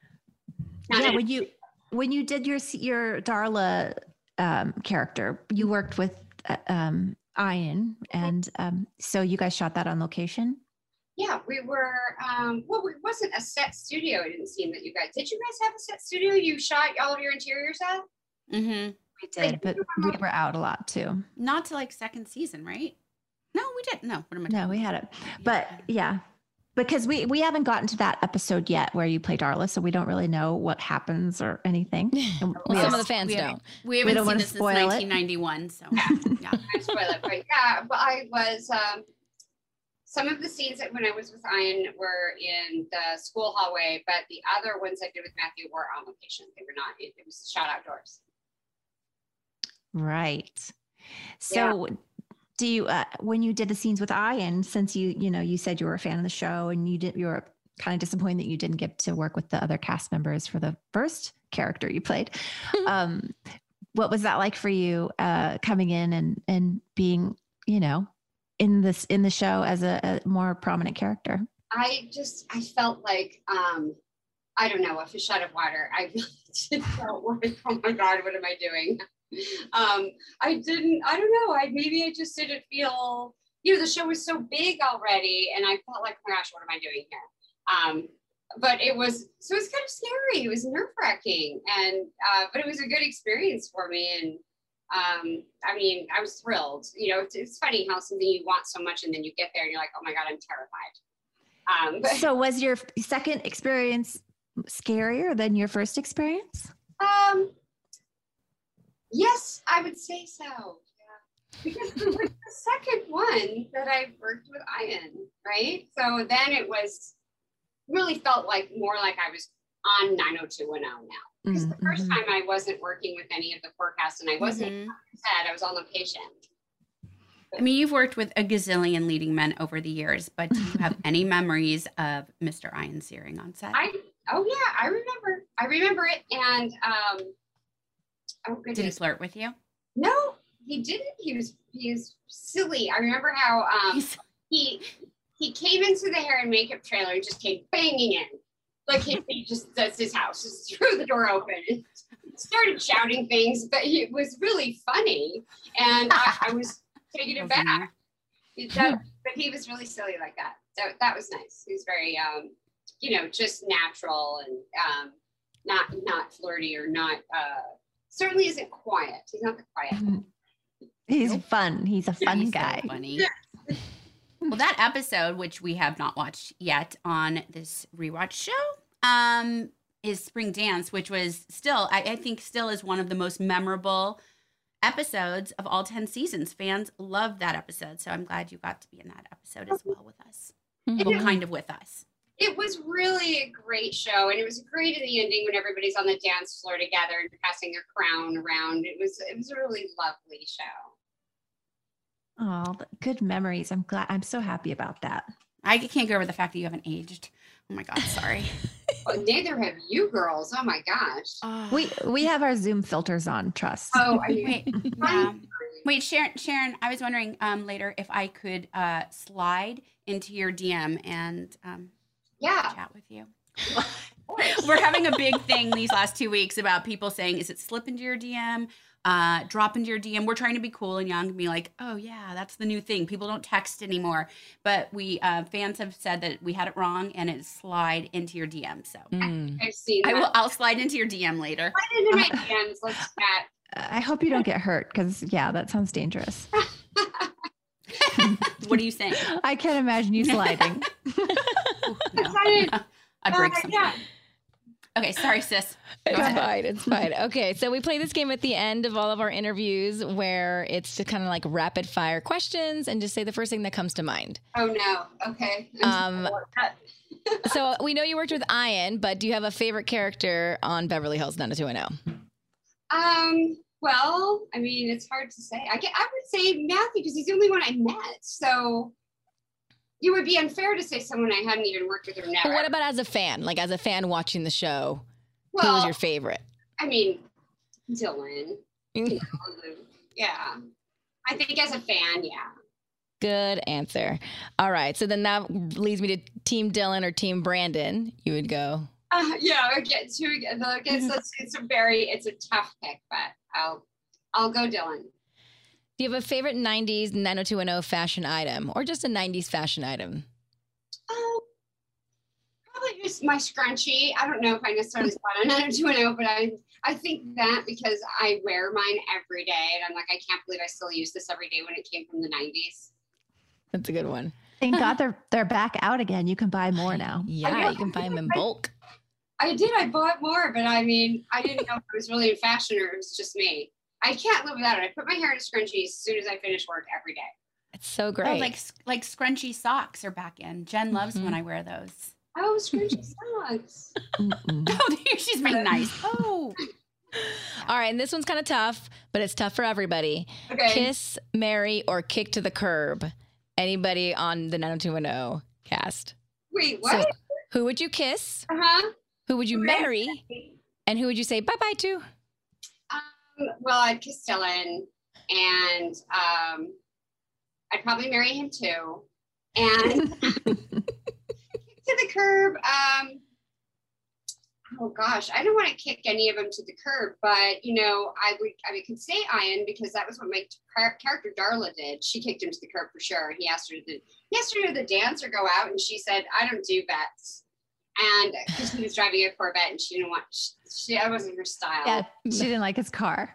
Yeah, when you when you did your your Darla um, character, you worked with uh, um, Ian, and um, so you guys shot that on location. Yeah, we were. Um, well, it wasn't a set studio. It didn't seem that you guys did. You guys have a set studio? You shot all of your interiors at? Mm-hmm. We did, but we were out a lot too. Not to like second season, right? No, we didn't. No, what am I talking No, we had it, but yeah. Because we, we haven't gotten to that episode yet where you play Darla, so we don't really know what happens or anything. Well, we some have, of the fans we don't. Haven't, we haven't we don't seen this since nineteen ninety-one, so yeah. yeah. I spoil it, but yeah, but I was, um, some of the scenes that when I was with Ian were in the school hallway, but the other ones I did with Matthew were on location. They were not, it, it was shot outdoors. Right. So yeah. Do you, uh, when you did the scenes with Ian, since you, you know, you said you were a fan of the show and you did, you were kind of disappointed that you didn't get to work with the other cast members for the first character you played. um, what was that like for you, uh, coming in and, and being, you know, in this, in the show as a, a more prominent character? I just, I felt like, um, I don't know, a fish out of water. I just felt like, oh my God, what am I doing? Um, I didn't, I don't know, I maybe I just didn't feel, you know, the show was so big already, and I felt like, oh my gosh, what am I doing here? Um, but it was, so it was kind of scary. It was nerve-wracking, and, uh, but it was a good experience for me, and um, I mean, I was thrilled. You know, it's, it's funny how something you want so much, and then you get there, and you're like, oh my God, I'm terrified. Um, but, so was your second experience scarier than your first experience? Um, Yes, I would say so. Yeah. because it was the second one that I worked with Ian, right? So then it was really felt like more like I was on nine oh two one oh now. Because mm-hmm. the first time I wasn't working with any of the forecasts and I wasn't mm-hmm. sad, I was on location. I mean, you've worked with a gazillion leading men over the years, but do you have any memories of Mister Ian Ziering on set? I oh yeah, I remember. I remember it. And um oh goodness. Did he flirt with you? No, he didn't. He was he was silly. I remember how um He's... he he came into the hair and makeup trailer and just came banging in. Like he, he just that's his house, just threw the door open and started shouting things, but it was really funny. And I, I was taking it back. That, but he was really silly like that. So that was nice. He was very, um, you know, just natural and um, not not flirty or not. Uh, certainly isn't quiet. He's not the quiet one. He's nope. fun. He's a fun He's guy. So funny. Well, that episode, which we have not watched yet on this rewatch show, um, is Spring Dance, which was still, I, I think, still is one of the most memorable episodes of all ten seasons. Fans love that episode, so I'm glad you got to be in that episode as well with us. Mm-hmm. Well, kind of with us. It was really a great show, and it was great in the ending when everybody's on the dance floor together and passing their crown around. It was it was a really lovely show. Oh, good memories. I'm glad. I'm so happy about that. I can't get over the fact that you haven't aged. Oh my God, sorry. Well, neither have you girls. Oh my gosh. Oh. We we have our Zoom filters on, trust. Oh, I mean, wait. Yeah. Wait, Sharon, Sharon, I was wondering um, later if I could uh, slide into your D M and um, yeah, chat with you. We're having a big thing these last two weeks about people saying, is it slip into your D M? Uh, drop into your D M. We're trying to be cool and young and be like, oh yeah, that's the new thing. People don't text anymore, but we uh, fans have said that we had it wrong and it's slide into your D M. So mm. I've seen that. I will. I'll slide into your D M later. Slide into my D Ms. Let's chat. I hope you don't get hurt because yeah, that sounds dangerous. What are you saying? I can't imagine you sliding. Ooh, no. I'd break something. Yeah. Okay, sorry, sis. Go it's ahead. fine. It's fine. Okay, so we play this game at the end of all of our interviews where it's just kind of like rapid fire questions and just say the first thing that comes to mind. Oh, no. Okay. Um, so we know you worked with Ian, but do you have a favorite character on Beverly Hills nine oh two one oh? Um, well, I mean, it's hard to say. I, get, I would say Matthew because he's the only one I met. So it would be unfair to say someone I hadn't even worked with or never. But what about as a fan? Like as a fan watching the show, well, who was your favorite? I mean, Dylan. You know, yeah. I think as a fan, yeah. Good answer. All right. So then that leads me to Team Dylan or Team Brandon. You would go. Uh, yeah, I get two. Like it's, it's, it's a very, it's a tough pick, but I'll, I'll go Dylan. Do you have a favorite nineties nine oh two one oh fashion item or just a nineties fashion item? Um, probably just my scrunchie. I don't know if I necessarily spot on nine oh two one oh, but I, I think that because I wear mine every day and I'm like, I can't believe I still use this every day when it came from the nineties. That's a good one. Thank God they're they're back out again. You can buy more now. Yeah, you can buy them in bulk. I did. I bought more, but I mean, I didn't know if it was really in fashion or it was just me. I can't live without it. I put my hair in a scrunchie as soon as I finish work every day. It's so great. Oh, like like scrunchy socks are back in. Jen loves mm-hmm. when I wear those. Oh, scrunchy socks. Oh, she's being nice. Oh. All right, and this one's kind of tough, but it's tough for everybody. Okay. Kiss, marry, or kick to the curb. Anybody on the nine oh two one oh cast? Wait, what? So, who would you kiss? Uh-huh. Who would you marry? And who would you say bye-bye to? Um, well, I'd kiss Dylan, and um, I'd probably marry him too. And kick to the curb. Um, oh gosh, I don't want to kick any of them to the curb, but you know, I would I would could say Ian because that was what my car- character Darla did. She kicked him to the curb for sure. He asked her to he asked her to the dance or go out, and she said, "I don't do bets." And because he was driving a Corvette, and she didn't want she, she that wasn't her style. Yeah, she didn't like his car.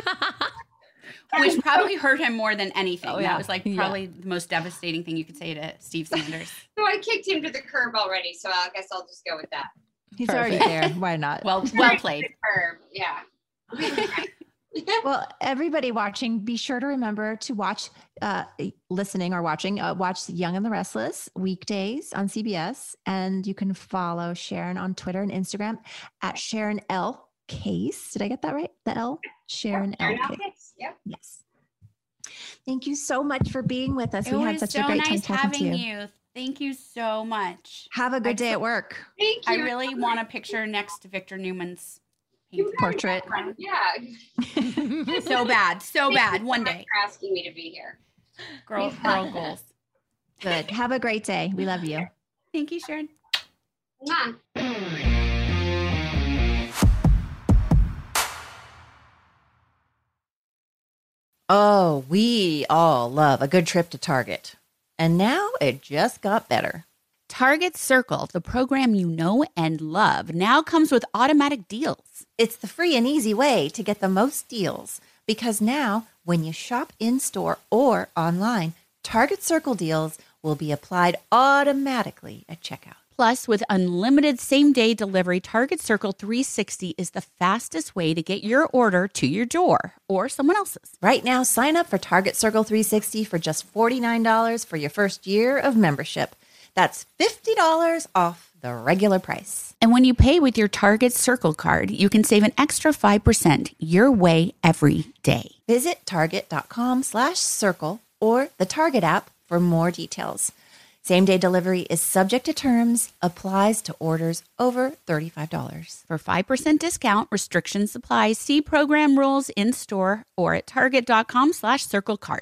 Which probably hurt him more than anything. Oh, yeah. That was like probably yeah. the most devastating thing you could say to Steve Sanders. So I kicked him to the curb already, so I guess I'll just go with that. He's Perfect. already there. Why not? Well, well played. Curb, yeah. Well, everybody watching, be sure to remember to watch, uh, listening or watching, uh, watch Young and the Restless weekdays on C B S. And you can follow Sharon on Twitter and Instagram at Sharon L. Case. Did I get that right? The L? Sharon Yep, L. Sharon L. Case. Case. Yep. Yes. Thank you so much for being with us. It we was had such so a great nice time talking to having you. you. Thank you so much. Have a good I day so- at work. Thank you. I really want a picture next to Victor Newman's You portrait. Yeah. So bad, so Thank bad. you One so much day. for asking me to be here. Girl, girl goals. Good. Have a great day. We love you. Thank you, Sharon. Mwah. Oh, we all love a good trip to Target. And now it just got better. Target Circle, the program you know and love, now comes with automatic deals. It's the free and easy way to get the most deals because now when you shop in-store or online, Target Circle deals will be applied automatically at checkout. Plus, with unlimited same-day delivery, Target Circle three sixty is the fastest way to get your order to your door or someone else's. Right now, sign up for Target Circle three sixty for just forty-nine dollars for your first year of membership. That's fifty dollars off the regular price. And when you pay with your Target Circle card, you can save an extra five percent your way every day. Visit target.com slash circle or the Target app for more details. Same-day delivery is subject to terms, applies to orders over thirty-five dollars. For five percent discount, restrictions apply. See program rules in-store or at target.com slash circle card.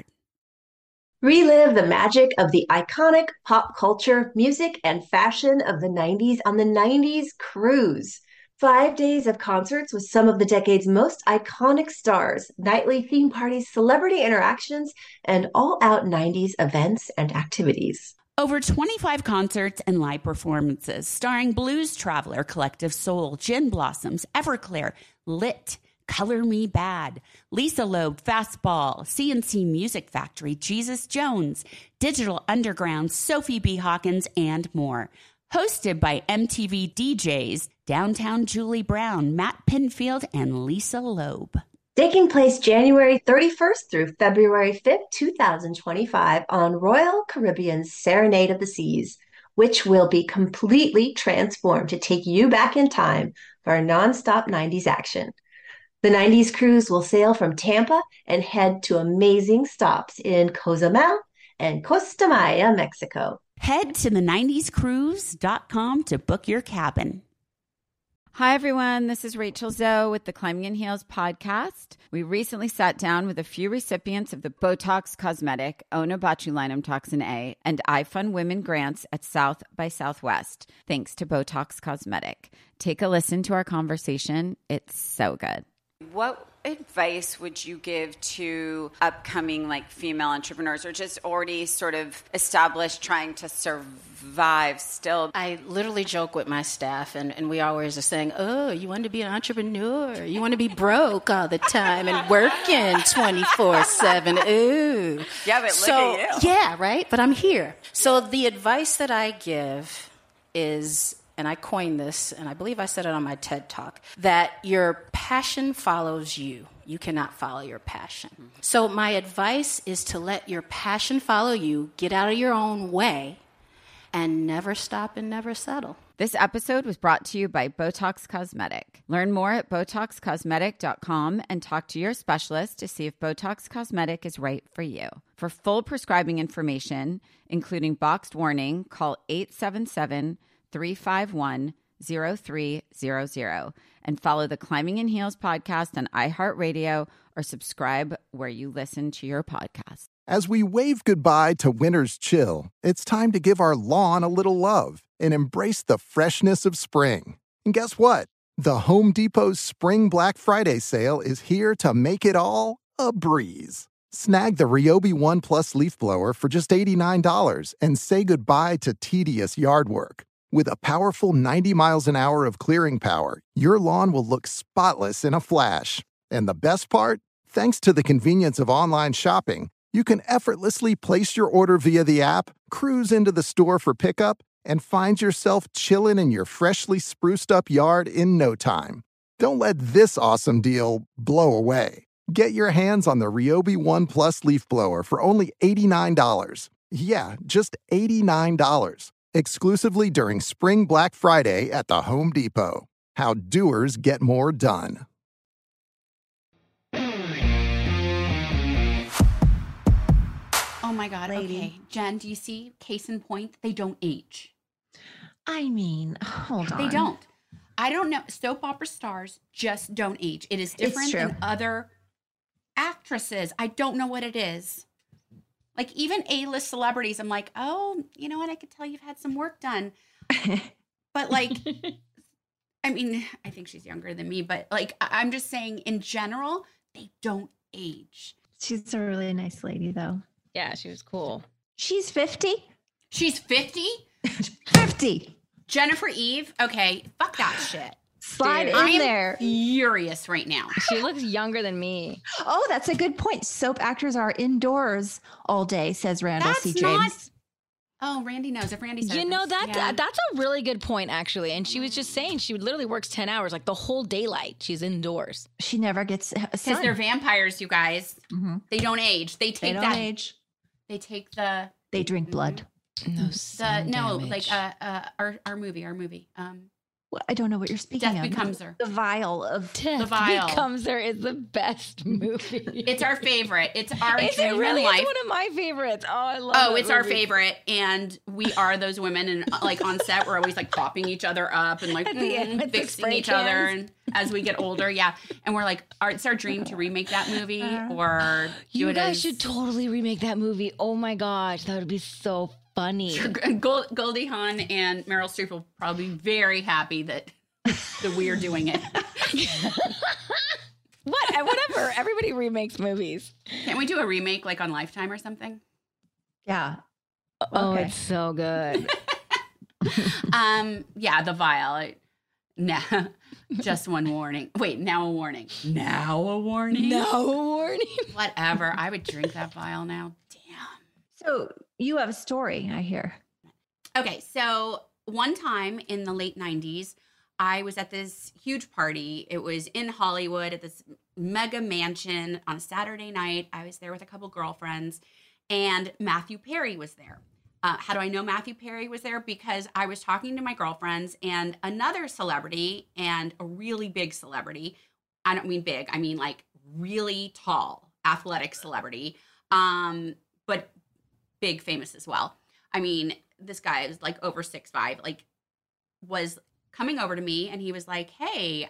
Relive the magic of the iconic pop culture, music, and fashion of the nineties on the nineties Cruise. Five days of concerts with some of the decade's most iconic stars, nightly theme parties, celebrity interactions, and all-out nineties events and activities. Over twenty-five concerts and live performances starring Blues Traveler, Collective Soul, Gin Blossoms, Everclear, Lit, Color Me Bad, Lisa Loeb, Fastball, C N C Music Factory, Jesus Jones, Digital Underground, Sophie B. Hawkins, and more. Hosted by M T V D Js, Downtown Julie Brown, Matt Pinfield, and Lisa Loeb. Taking place January thirty-first through February fifth, twenty twenty-five on Royal Caribbean's Serenade of the Seas, which will be completely transformed to take you back in time for a nonstop nineties action. The nineties Cruise will sail from Tampa and head to amazing stops in Cozumel and Costa Maya, Mexico. Head to the nineties cruise dot com to book your cabin. Hi, everyone. This is Rachel Zoe with the Climbing in Heels podcast. We recently sat down with a few recipients of the Botox Cosmetic, Onabotulinum Toxin A, and iFund Women grants at South by Southwest, thanks to Botox Cosmetic. Take a listen to our conversation. It's so good. What advice would you give to upcoming like female entrepreneurs or just already sort of established trying to survive still? I literally joke with my staff, and, and we always are saying, oh, you want to be an entrepreneur. You want to be broke all the time and working twenty-four seven. Ooh. Yeah, but so, look at you. Yeah, right? But I'm here. So the advice that I give is, and I coined this, and I believe I said it on my TED Talk, that your passion follows you. You cannot follow your passion. Mm-hmm. So my advice is to let your passion follow you, get out of your own way, and never stop and never settle. This episode was brought to you by Botox Cosmetic. Learn more at botox cosmetic dot com and talk to your specialist to see if Botox Cosmetic is right for you. For full prescribing information, including boxed warning, call eight seven seven, three five one, zero three zero zero and follow the Climbing in Heels podcast on iHeartRadio or subscribe where you listen to your podcast. As we wave goodbye to winter's chill, it's time to give our lawn a little love and embrace the freshness of spring. And guess what? The Home Depot's Spring Black Friday sale is here to make it all a breeze. Snag the Ryobi One Plus leaf blower for just eighty-nine dollars and say goodbye to tedious yard work. With a powerful ninety miles an hour of clearing power, your lawn will look spotless in a flash. And the best part? Thanks to the convenience of online shopping, you can effortlessly place your order via the app, cruise into the store for pickup, and find yourself chilling in your freshly spruced up yard in no time. Don't let this awesome deal blow away. Get your hands on the Ryobi One Plus leaf blower for only eighty-nine dollars. Yeah, just eighty-nine dollars. Exclusively during Spring Black Friday at the Home Depot. How doers get more done. Oh my God. Lady. Okay. Jen, do you see? Case in point, they don't age. I mean, hold on. They don't. I don't know. Soap opera stars just don't age. It is different true. than other actresses. I don't know what it is. Like even A-list celebrities, I'm like, oh, you know what? I could tell you've had some work done. But like, I mean, I think she's younger than me, but like, I- I'm just saying in general, they don't age. She's a really nice lady, though. Yeah, she was cool. She's fifty? She's fifty? fifty. Jennifer Eve? Okay, fuck that shit. Slide Dude, in I am there. furious right now. She looks younger than me. Oh, that's a good point. Soap actors are indoors all day, says Randall That's C. James. not- Oh, Randy knows. If Randy said You it, know, then- that yeah. that's a really good point, actually. And she was just saying she literally works ten hours, like the whole daylight. She's indoors. She never gets a Because sun. they're vampires, you guys. Mhm. They don't age. They They take don't that. age. They take the They drink blood. No the sun no, damage. like uh, uh our our movie, our movie. Um, Well, I don't know what you're speaking Death of. Becomes Her. The vial of Death the vial. Becomes Her is the best movie. It's our favorite. It's our Is dream it really? in life. It's one of my favorites. Oh, I love. Oh, that it's our movie. favorite, and we are those women. And uh, like on set, we're always like propping each other up and like At the end mm, with the fixing spray each other. cans. And as we get older, yeah, and we're like, our, it's our dream to remake that movie or do You it guys as should totally remake that movie. Oh my gosh, that would be so funny. Gold, Goldie Hawn and Meryl Streep will probably be very happy that that we're doing it. What? Whatever. Everybody remakes movies. Can't we do a remake like on Lifetime or something? yeah. Oh, Okay. it's so good. Um, yeah, the vial. Now, just one warning. Wait, now a warning. Now a warning. No warning. Whatever. I would drink that vial now. Damn. So you have a story, I hear. Okay, so one time in the late nineties, I was at this huge party. It was in Hollywood at this mega mansion on a Saturday night. I was there with a couple girlfriends, and Matthew Perry was there. Uh, how do I know Matthew Perry was there? Because I was talking to my girlfriends and another celebrity, and a really big celebrity. I don't mean big, I mean like really tall, athletic celebrity, um, but big, famous as well. I mean, this guy was like over six five, like was coming over to me, and he was like, hey,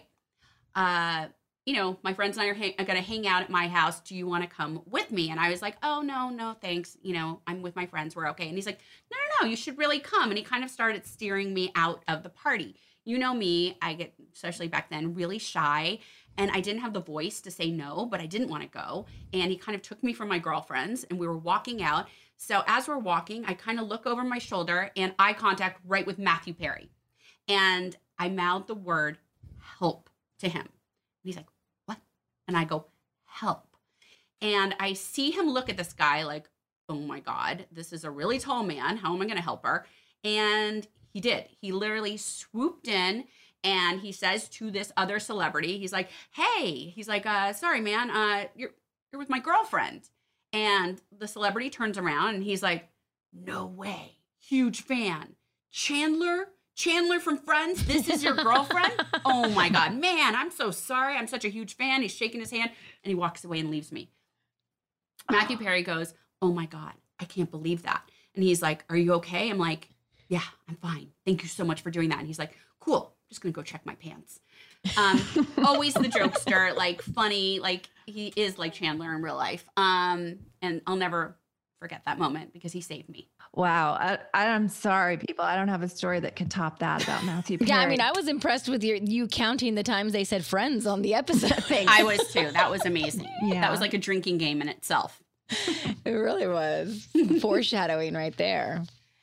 uh, you know, my friends and I are, hang- are going to hang out at my house. Do you want to come with me? And I was like, oh, no, no, thanks. You know, I'm with my friends. We're okay. And he's like, no, no, no, you should really come. And he kind of started steering me out of the party. You know me, I get, especially back then, really shy. And I didn't have the voice to say no, but I didn't want to go. And he kind of took me from my girlfriends, and we were walking out. So as we're walking, I kind of look over my shoulder and eye contact right with Matthew Perry. And I mouthed the word help to him. And he's like, what? And I go, help. And I see him look at this guy like, oh my God, this is a really tall man. How am I going to help her? And he did. He literally swooped in, and he says to this other celebrity, he's like, hey, he's like, uh, sorry, man, uh, you're, you're with my girlfriend. And the celebrity turns around and he's like, no way, huge fan. Chandler? Chandler from Friends, this is your girlfriend? Oh my God, man, I'm so sorry. I'm such a huge fan. He's shaking his hand, and he walks away and leaves me. Matthew Perry goes, oh my God, I can't believe that. And he's like, are you okay? I'm like, yeah, I'm fine. Thank you so much for doing that. And he's like, cool, I'm just gonna go check my pants. Um, always the jokester, like funny, like he is like Chandler in real life. Um, and I'll never forget that moment because he saved me. Wow. I, I'm sorry, people. I don't have a story that could top that about Matthew Perry. Yeah, I mean, I was impressed with your you counting the times they said friends on the episode. I was too. That was amazing. Yeah. That was like a drinking game in itself. It really was foreshadowing right there.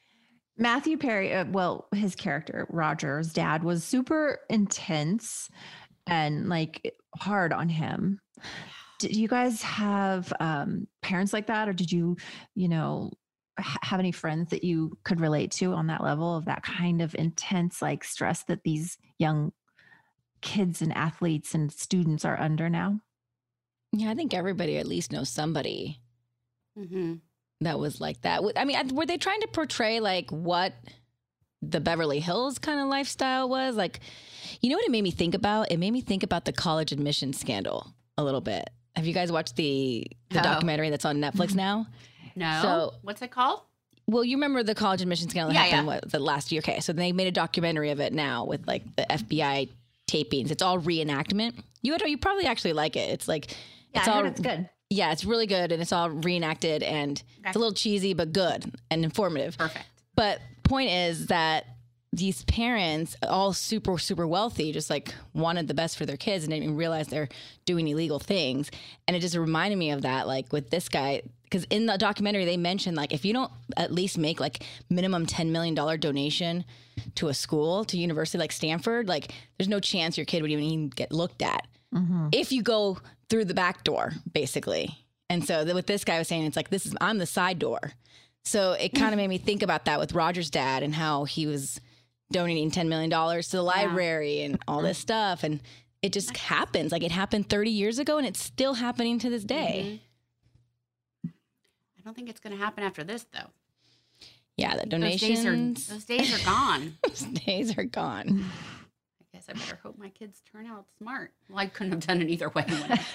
Matthew Perry, uh, well, his character, Roger's dad, was super intense and like hard on him. Did you guys have um, parents like that? Or did you, you know, h- have any friends that you could relate to on that level of that kind of intense like stress that these young kids and athletes and students are under now? Yeah, I think everybody at least knows somebody Mm-hmm. that was like that. I mean, were they trying to portray like what the Beverly Hills kind of lifestyle was? Like, you know what it made me think about? It made me think about the college admission scandal a little bit. Have you guys watched the the No. documentary that's on Netflix now? No. So- What's it called? Well, you remember the college admission scandal that Yeah, happened yeah. what, the last year? Okay, so they made a documentary of it now with like the F B I tapings. It's all reenactment. You would, you probably actually like it. It's like Yeah, it's I all heard it's good. Yeah, it's really good, and it's all reenacted, and Okay. it's a little cheesy but good and informative. Perfect. But point is that these parents, all super super wealthy, just like wanted the best for their kids and didn't even realize they're doing illegal things. And it just reminded me of that, like with this guy, because in the documentary they mentioned like if you don't at least make like minimum ten million dollars donation to a school, to university like Stanford, like there's no chance your kid would even get looked at Mm-hmm. if you go through the back door, basically. And so the, what this guy was saying, it's like, this is, I'm the side door. So it kind of made me think about that with Roger's dad and how he was donating ten million dollars to the library and all this stuff. And it just happens. Like it happened thirty years ago and it's still happening to this day. Mhm. I don't think it's going to happen after this, though. Yeah, the Those days, are, donations. those days are gone. Those days are gone. I guess I better hope my kids turn out smart. Well, I couldn't have done it either way. When I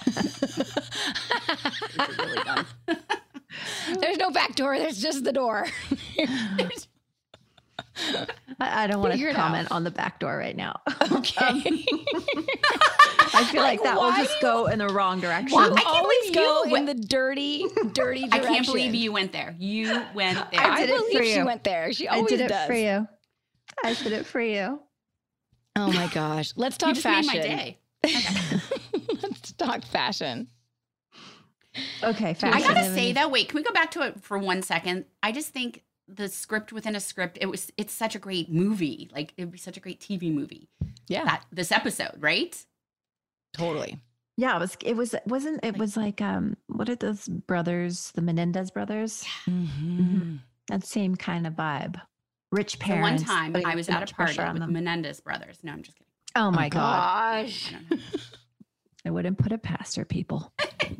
Those are really dumb. There's no back door. There's just the door. I, I don't want Figure to it comment on the back door right now. Okay. I feel like, Like, that will why just do go in the wrong direction. You I can't always believe go you in the dirty, dirty I direction. can't believe you went there. You went there. I I did it believe for she you. went there. She I always did it does. for you. I did it for you. Oh my gosh. Let's talk you just fashion. made my day. Let's talk fashion. Okay, I fashion. gotta say though, wait, can we go back to it for one second? I just think the script within a script, it was it's such a great movie. Like it would be such a great T V movie. Yeah, That this episode, right? totally. Yeah, it was. It was. Wasn't it? Was like um. What are those brothers? The Menendez brothers. Mm-hmm. That same kind of vibe. Rich So parents. one time putting I was too at a much party pressure on with them. Menendez brothers. No, I'm just kidding. Oh my god! Gosh. I don't know. I wouldn't put it past her, people.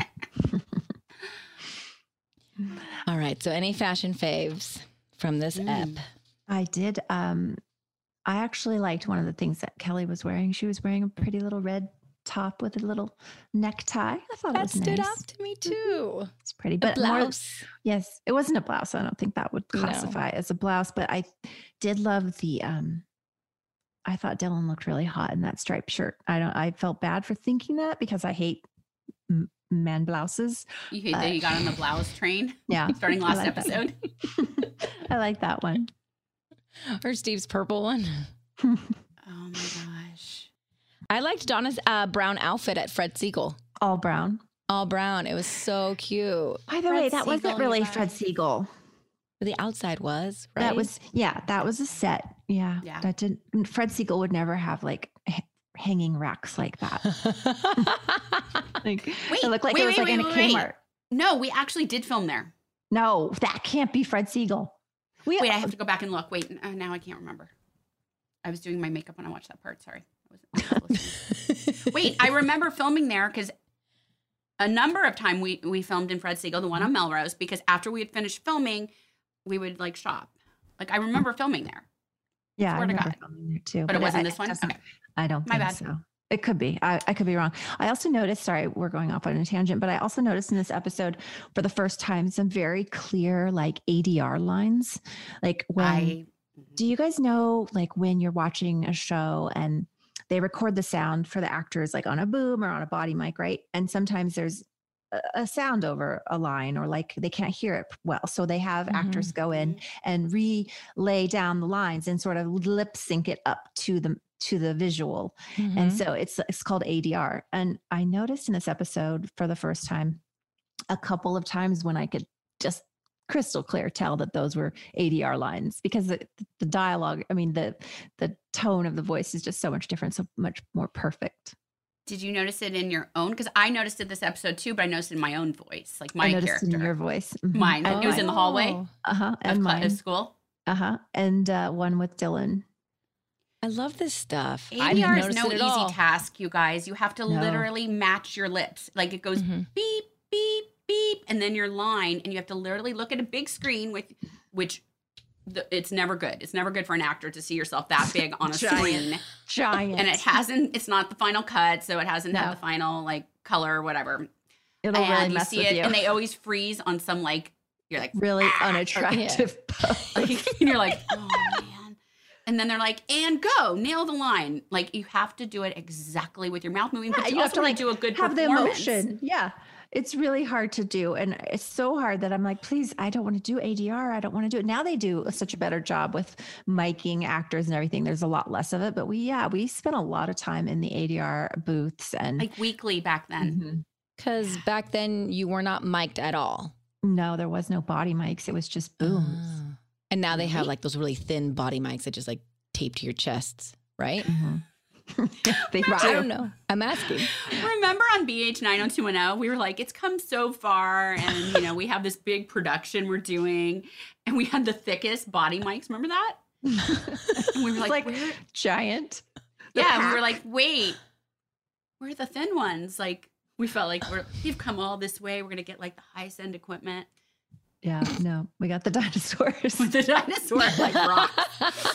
All right. So, any fashion faves from this Mm. ep? I did. Um, I actually liked one of the things that Kelly was wearing. She was wearing a pretty little red top with a little necktie. I thought it That was stood nice. out to me too. It's pretty, A but more, blouse. yes, it wasn't a blouse. I don't think that would No. classify as a blouse, but I did love the. Um, I thought Dylan looked really hot in that striped shirt. I don't. I felt bad for thinking that because I hate m- man blouses. You hate Uh, that you got on the blouse train Yeah, starting I last like that. episode. I like that one. Or Steve's purple one. Oh my gosh. I liked Donna's uh, brown outfit at Fred Siegel. All brown. All brown. It was so cute. By the Fred way, that Siegel, wasn't you really guys. Fred Siegel. The outside was, right? That was, yeah, that was a set. Yeah. Yeah. That didn't, Fred Siegel would never have like h- hanging racks like that. Like, Wait, it looked like wait, it was wait, like in a wait, wait. Kmart. No, we actually did film there. No, that can't be Fred Siegel. We, Wait, I have to go back and look. Wait, uh, now I can't remember. I was doing my makeup when I watched that part. Sorry. I wasn't, I wasn't listening. Wait, I remember filming there because a number of time we, we filmed in Fred Siegel, the one on Melrose, because after we had finished filming, we would like shop. Like I remember filming there. yeah, I swear to remember God. filming there too. But it wasn't I- this one? doesn't- Okay. I don't My think bad. so. It could be. I, I could be wrong. I also noticed, sorry, we're going off on a tangent, but I also noticed in this episode for the first time some very clear like A D R lines. Like when I do you guys know like when you're watching a show and they record the sound for the actors like on a boom or on a body mic, right? And sometimes there's a, a sound over a line or like they can't hear it well. So they have actors go in and relay down the lines and sort of lip sync it up to the to the visual. And so it's it's called A D R. And I noticed in this episode for the first time a couple of times when I could just crystal clear tell that those were A D R lines because the, the dialogue, I mean, the the tone of the voice is just so much different, so much more perfect. Did you notice it in your own? Because I noticed it this episode too, but I noticed it in my own voice, like my I noticed character. it in your voice. Mhm. Mine. And It was in the hallway Oh. Uh-huh. of, And cl- mine. of school. Uh-huh. And uh, one with Dylan. I love this stuff. A I D didn't R is notice no it at easy all. task, you guys. You have to No. literally match your lips. Like it goes Mhm. beep, beep, beep, and then your line, and you have to literally look at a big screen with, which the, it's never good. It's never good for an actor to see yourself that big on a screen. Giant. And it hasn't, it's not the final cut, so it hasn't No. had the final like color or whatever. It'll and really you mess see with it, you. and they always freeze on some like, you're like, really "Ah," unattractive pose. like, and you're like, oh man. And then they're like, and go, nail the line. Like you have to do it exactly with your mouth moving, but Yeah, you, you also have to want like to do a good have the performance. emotion. Yeah. It's really hard to do. And it's so hard that I'm like, please, I don't want to do A D R. I don't want to do it. Now they do such a better job with miking actors and everything. There's a lot less of it. But we, yeah, we spent a lot of time in the A D R booths and Like weekly back then. Mhm. Because back then you were not mic'd at all. No, there was no body mics. It was just booms. Ah. And now they have Really? like those really thin body mics that just like tape to your chests, right? Mhm. They I do. don't know. I'm asking. Remember on B H nine oh two one oh, we were like, it's come so far. And, you know, we have this big production we're doing. And we had the thickest body mics. Remember that? And we were like, like where? giant. The Yeah. And we pack. were like, wait, where are the thin ones? Like, we felt like we're, we've come all this way. We're going to get like the highest end equipment Yeah, no, we got the dinosaurs. with the dinosaur like rocks.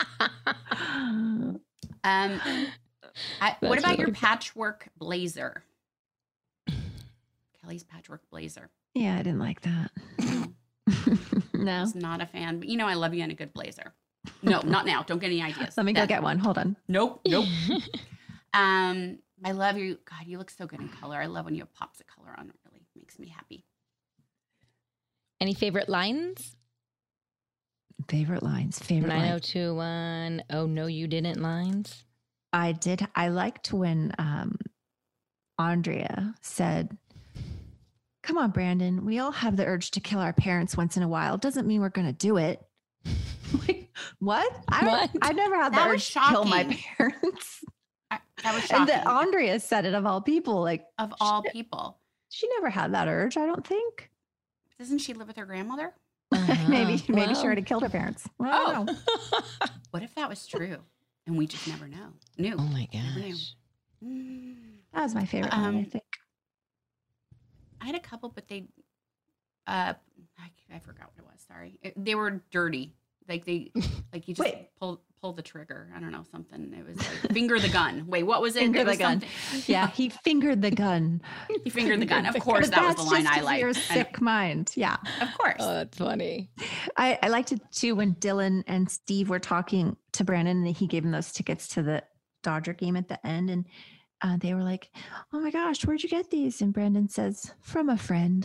Um, I, what That's about your really- patchwork blazer? Kelly's patchwork blazer. Yeah, I didn't like that. I No. was not a fan, but you know I love you in a good blazer. No, not now. Don't get any ideas. Let me go Then. get one. Hold on. Nope, nope. um, I love you. God, you look so good in color. I love when you have pops of color on. It really makes me happy. Any favorite lines? Favorite lines. Favorite nine oh lines. two one. Oh, no, you didn't lines. I did. I liked when um, Andrea said, "Come on, Brandon. We all have the urge to kill our parents once in a while. Doesn't mean we're going to do it." Like, what? I don't, What? I never had the That was urge to kill my shocking. parents. I, that was And shocking. that Andrea said it of all people. Like, of all people, she never had that urge. I don't think. doesn't she live with her grandmother? maybe, Uh-huh. maybe she Well. already killed her parents. I Oh. don't know. What if that was true, and we just never know? Knew. Oh my Never knew. gosh. Mm. That was my favorite one. I Um, think. I had a couple, but they, uh, I, I forgot what it was. Sorry, It- they were dirty. Like they, like you just Wait. pull pull the trigger. I don't know something. It was like finger the gun. Wait, what was it? Finger It the was gun. something- Yeah, he fingered the gun. He fingered the gun. Of But course, that was the that's line just I 'cause liked. Your I know. sick mind. Yeah. Of course. Oh, that's funny. I, I liked it too when Dylan and Steve were talking to Brandon and he gave him those tickets to the Dodger game at the end. And uh, they were like, "Oh my gosh, where'd you get these?" And Brandon says, "From a friend."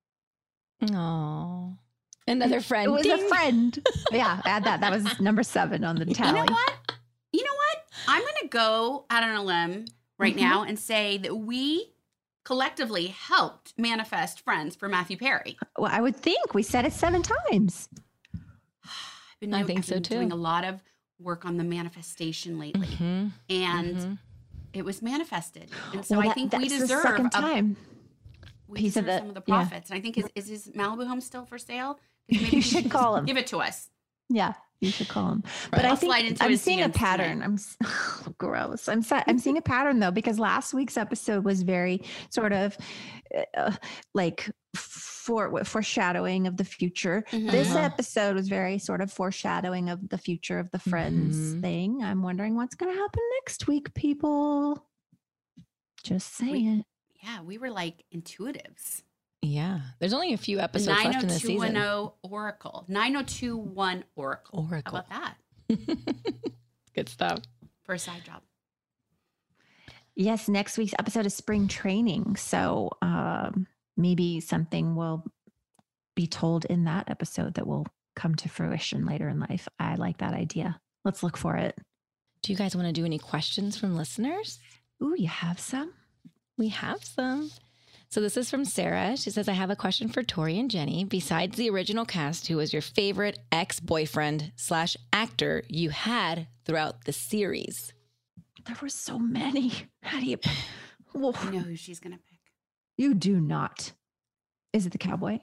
Oh, another friend. It was a Ding. friend. Yeah, add that. That was number seven on the You tally. know what? You know what? I'm going to go out on a limb right Mhm. now and say that we collectively helped manifest friends for Matthew Perry. Well, I would think we said it seven times. I've been, I do- think I've so, been too. doing a lot of work on the manifestation lately, Mhm, and mhm. it was manifested. And so Well, I that- think we that's deserve the second a- time. we piece of deserve it, some of the yeah. profits. And I think is, is his Malibu home still for sale? 'Cause maybe You he should just call him. Give it to us. Yeah, you should call him. But I I'll think slide into I'm his seeing a D Ms tonight. pattern. I'm s- gross. I'm sa- I'm seeing a pattern though because last week's episode was very sort of uh, like for foreshadowing of the future. This Mhm. episode was very sort of foreshadowing of the future of the friends Mhm. thing. I'm wondering what's going to happen next week, people. Just saying. Yeah, we were like intuitives. Yeah, there's only a few The episodes left in the season. 90210 Oracle. nine oh two one Oracle. How Oracle. about that Good stuff. for a side job? Yes, next week's episode is spring training. So um, maybe something will be told in that episode that will come to fruition later in life. I like that idea. Let's look for it. Do you guys want to do any questions from listeners? Ooh, you have some? We have some. So this is from Sarah. She says, I have a question for Tori and Jenny. Besides the original cast, who was your favorite ex-boyfriend slash actor you had throughout the series? There were so many. How do you? Well, I know who she's going to pick. you do not. Is it the cowboy?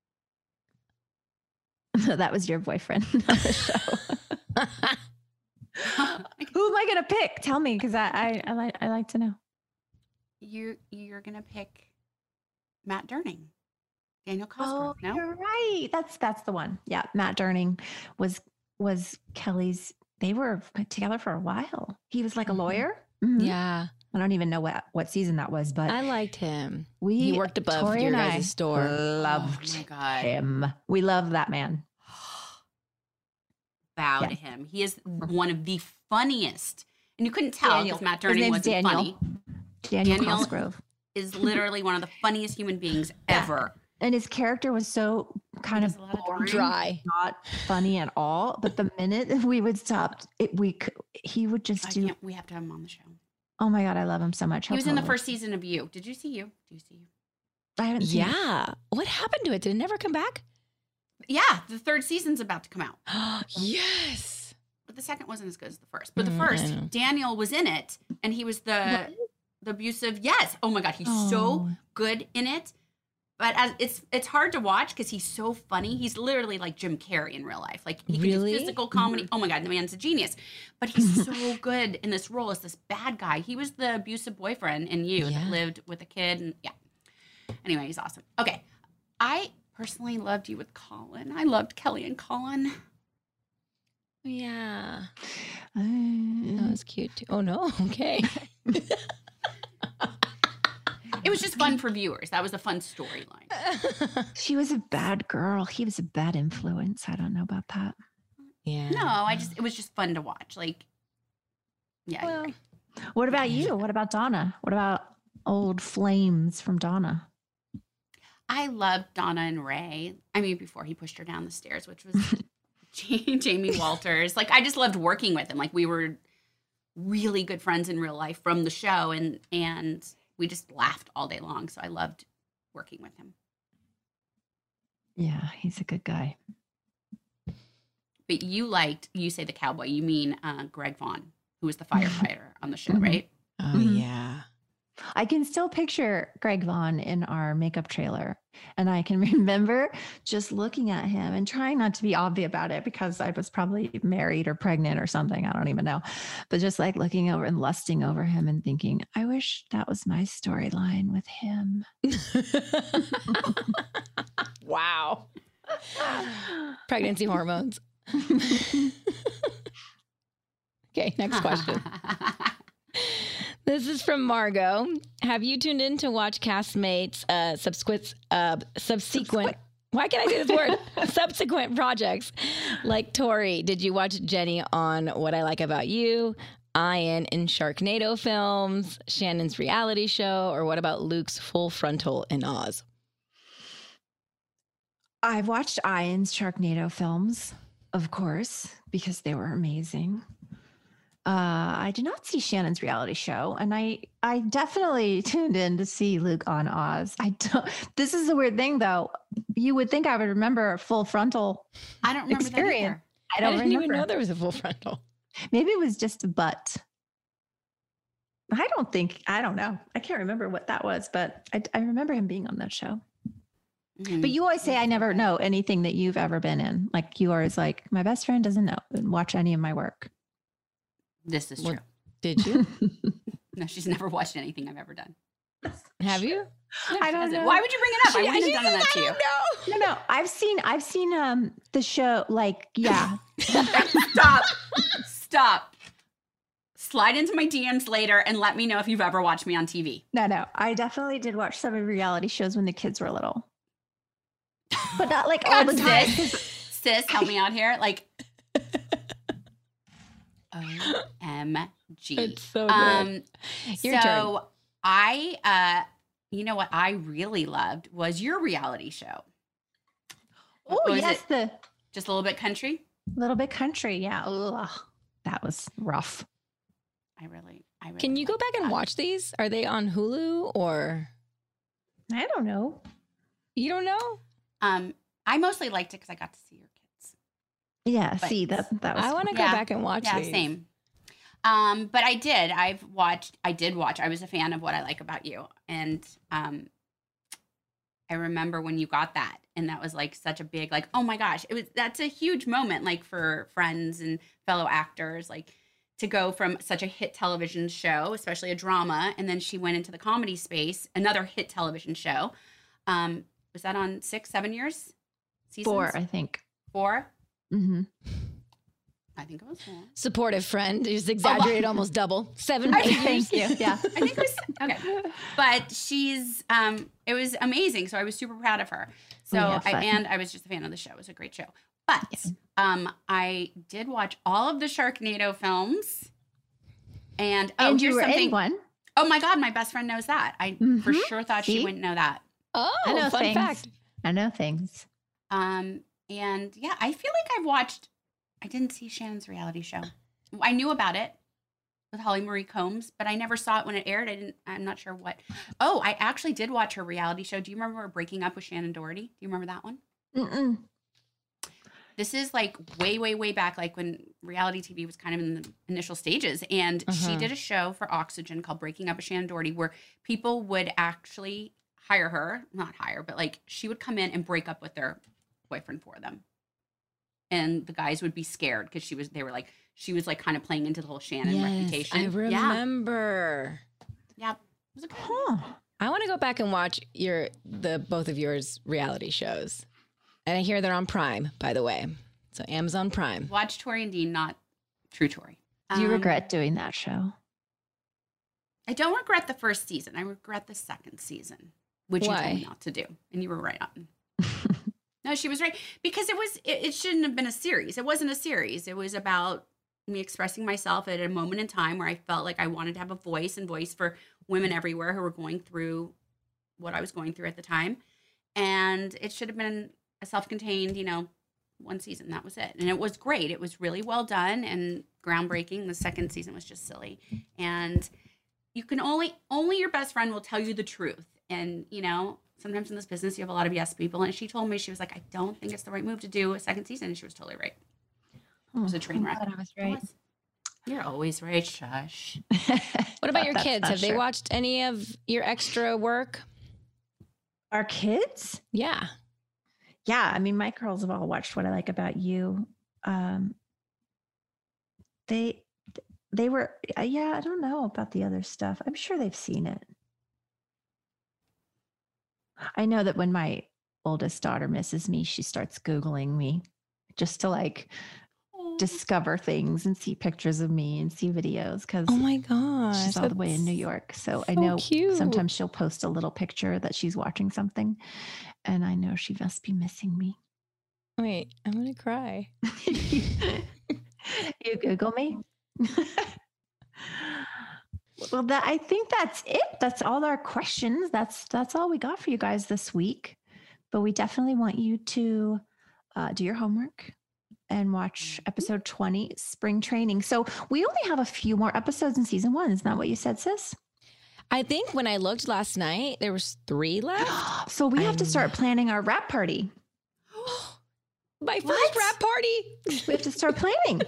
No, that was your boyfriend on the show. Who am I gonna pick? Tell me, because I, I I like I like to know. You're you're gonna pick Matt Durning, Daniel Oh, Cosgrove. No, you're right. That's that's the one. Yeah, Matt Durning was was Kelly's. They were together for a while. He was like a Mhm. lawyer. Mhm. Yeah. I don't even know what what season that was, but I liked him. we He worked above Tori your and I guys' store. Loved oh my god, him. We love that man. bow Yeah. to him. He is one of the funniest, and you couldn't tell Daniel. because Matt His Durning name's wasn't Daniel. funny. Daniel, Daniel- Cosgrove. Is literally one of the funniest human beings ever. And his character was so kind does of a lot of boring, Dry. not funny at all. But the minute we would stop, it, we c- he would just I do. can't, we have to have him on the show. Oh my god, I love him so much. He He'll was in the totally- first season of You. Did you see You? Do you see You? I haven't seen. it. Yeah. What happened to it? Did it never come back? Yeah, the third season's about to come out. Yes. But the second wasn't as good as the first. But the Mm, I first, know. Daniel was in it, and he was the the abusive. Yes. Oh my god, he's so Oh. good in it. But as it's it's hard to watch because he's so funny. He's literally like Jim Carrey in real life. Like he can Really? do physical comedy. Oh my god, the man's a genius. But he's so good in this role as this bad guy. He was the abusive boyfriend in You Yeah. that lived with a kid, and yeah. Anyway, he's awesome. Okay, I personally loved You with Colin. I loved Kelly and Colin. Yeah. Uh, That was cute too. Oh no. Okay. It was just fun for viewers. That was a fun storyline. she was a bad girl. He was a bad influence. I don't know about that. Yeah. No, I just it was just fun to watch. Like, yeah. you're Well, right. What about you? What about Donna? What about old flames from Donna? I loved Donna and Ray. I mean, before he pushed her down the stairs, which was Jamie Walters. Like, I just loved working with him. Like, we were really good friends in real life from the show, and and we just laughed all day long. So I loved working with him. Yeah, he's a good guy. But you liked, you say the cowboy, you mean uh, Greg Vaughn, who was the firefighter on the show, Mhm. right? Oh Mhm. yeah. I can still picture Greg Vaughn in our makeup trailer. And I can remember just looking at him and trying not to be obvious about it because I was probably married or pregnant or something. I don't even know. But just like looking over and lusting over him and thinking, I wish that was my storyline with him. Wow. Pregnancy hormones. Okay, next question. This is from Margot. Have you tuned in to watch castmates' uh, subsequent, uh, subsequent, why can't I say this word? Subsequent projects like Tori? Did you watch Jenny on What I Like About You, Ian in Sharknado films, Shannon's reality show, or what about Luke's Full Frontal in Oz? I've watched Ian's Sharknado films, of course, because they were amazing. Uh, I did not see Shannon's reality show, and I I definitely tuned in to see Luke on Oz. I don't. This is the weird thing, though. You would think I would remember Full Frontal. I don't remember Experience. that I don't didn't remember. even know there was a full frontal. Maybe it was just a butt. I don't think. I don't know. I can't remember what that was, but I, I remember him being on that show. either. But you always say I never know anything that you've ever been in. Like you are always like, my best friend doesn't know and watch any of my work. This is What- true. Did you? No, she's never watched anything I've ever done. Have you? No, I she don't hasn't. know. Why would you bring it up? I wouldn't She- have done that to you. No, no. I've seen I've seen um the show, like, yeah. Stop. Stop. Slide into my D Ms later and let me know if you've ever watched me on T V. No, no. I definitely did watch some of the reality shows when the kids were little. But not like all the time. Sis, sis, help me out here. Like, O M G. It's so good. Um, Your so turn. I, uh, you know what I really loved was your reality show. What Oh, was yes, it? the Just a little bit country. Little Bit Country. Yeah. Ugh, that was rough. I really, I really. Can you go liked back and that. watch these? Are they on Hulu or I don't know. you don't know? Um, I mostly liked it because I got to see your kids. Yeah. But- see, that that was I want to go Yeah. back and watch Yeah, these. same. Um, but I did. I've watched. I did watch. I was a fan of What I Like About You, and um, I remember when you got that, and that was like such a big, like, oh my gosh, it was. That's a huge moment, like for friends and fellow actors. Like to go from such a hit television show, especially a drama, and then she went into the comedy space, another hit television show. Um, was that on six, seven years? Seasons? Four, I think. Four? Mm-hmm. I think it was four. Supportive friend. You just exaggerated Oh, almost double. Seven I- years. Thank you. Yeah. I think it was okay, but she's um, it was amazing. So I was super proud of her. So We had I, fun. and I was just a fan of the show. It was a great show. But um, I did watch all of the Sharknado films, and oh, and you here's were something. in one. Oh my God, my best friend knows that. I for Mhm. sure thought she See? wouldn't know that. Oh, I know fun things. fact. I know things. Um, and yeah, I feel like I've watched. I didn't see Shannon's reality show. I knew about it with Holly Marie Combs, but I never saw it when it aired. I didn't. I'm not sure what. Oh, I actually did watch her reality show. Do you remember her breaking up with Shannon Doherty? Do you remember that one? Mm-mm. This is like way, way, way back, like when reality T V was kind of in the initial stages. And she Uh-huh. did a show for Oxygen called Breaking Up with Shannon Doherty, where people would actually hire her, not hire, but like she would come in and break up with their boyfriend for them. And the guys would be scared because she was, they were like, she was like kind of playing into the whole Shannon Yes, reputation. I Yeah. remember. Yeah. It was a good Huh. I want to go back and watch your the both of yours reality shows. And I hear they're on Prime, by the way. So Amazon Prime. Watch Tori and Dean, not True Tori. Do you Um, regret doing that show? I don't regret the first season. I regret the second season, which you told me Why? not to do. And you were right on. No, she was right. Because it was, it, it shouldn't have been a series. It wasn't a series. It was about me expressing myself at a moment in time where I felt like I wanted to have a voice and voice for women everywhere who were going through what I was going through at the time. And it should have been a self-contained, you know, one season. That was it. And it was great. It was really well done and groundbreaking. The second season was just silly. And you can only, only your best friend will tell you the truth. And, you know, sometimes in this business, you have a lot of yes people. And she told me, she was like, I don't think it's the right move to do a second season. And she was totally right. It was a train I'm wreck. glad I was It right. was. You're always right. Shush. What about your That's kids? not Have they true. watched any of your extra work? Our kids? Yeah. Yeah, I mean, my girls have all watched What I Like About You. Um, they they were uh, yeah. I don't know about the other stuff. I'm sure they've seen it. I know that when my oldest daughter misses me, she starts Googling me just to like discover things and see pictures of me and see videos because Oh my gosh. she's all the way in New that's York. So I so know cute. sometimes she'll post a little picture that she's watching something, and I know she must be missing me. Wait, I'm going to cry. You Google me. Well, that I think that's it. That's all our questions. That's that's all we got for you guys this week. But we definitely want you to uh, do your homework and watch episode twenty, Spring Training. So we only have a few more episodes in season one. Isn't that what you said, sis? I think when I looked last night, there was three left. So we have to I'm- start planning our rap party. My first What? rap party. We have to start planning.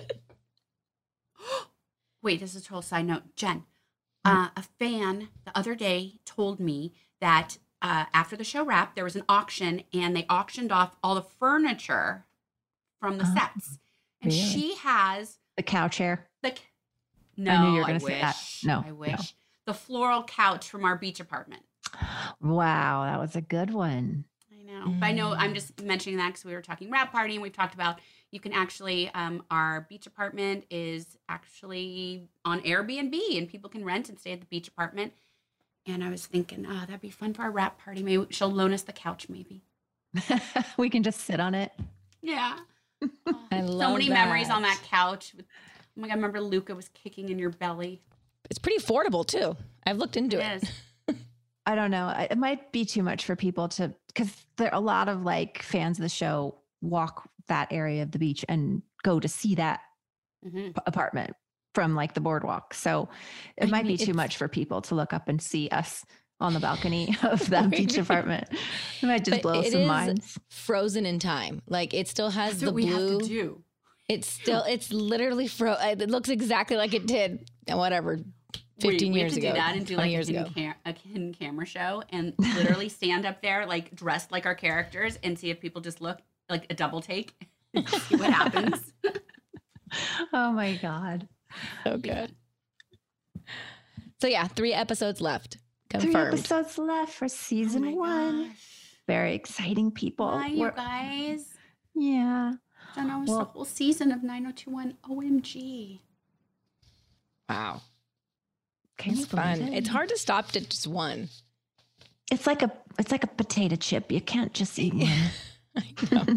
Wait, this is a total side note. Jen, uh, a fan the other day told me that uh, after the show wrapped, there was an auction and they auctioned off all the furniture from the Oh, sets. And really? she has The cow chair. the. No, I knew you were I gonna say that. wish. No, I no. wish. The floral couch from our beach apartment. Wow, that was a good one. I know. But I know I'm just mentioning that because we were talking wrap party and we've talked about you can actually, um, our beach apartment is actually on Airbnb and people can rent and stay at the beach apartment. And I was thinking, oh, that'd be fun for our wrap party. Maybe she'll loan us the couch, maybe. We can just sit on it. Yeah. I so love many memories on that. that couch. With, oh my God, I remember Luca was kicking in your belly. It's pretty affordable too. I've looked into It it. is. I don't know. I- It might be too much for people to, because there are a lot of like fans of the show walk that area of the beach and go to see that Mhm. p- apartment from like the boardwalk. So it I might mean, be too it's- much for people to look up and see us on the balcony of that beach apartment. It might just But blow it some is minds. frozen in time. Like it still has That's the what we blue. have to do. It's still, it's literally fro. It looks exactly like it did. Whatever. fifteen Wait, we years have to ago. do that and do twenty like a years hidden, ago. cam- a hidden camera show and literally stand up there like dressed like our characters and see if people just look like a double take and see what happens. Oh my God. So good. So yeah, three episodes left. Confirmed. Three episodes left for season Oh my one. gosh. Very exciting, people. Why, you We're- guys? Yeah. Don't know, it's Well- the whole season of nine oh two one. O M G. Wow. Can you It's fun. believe it? It's hard to stop at just one. It's like a it's like a potato chip. You can't just eat one. I know.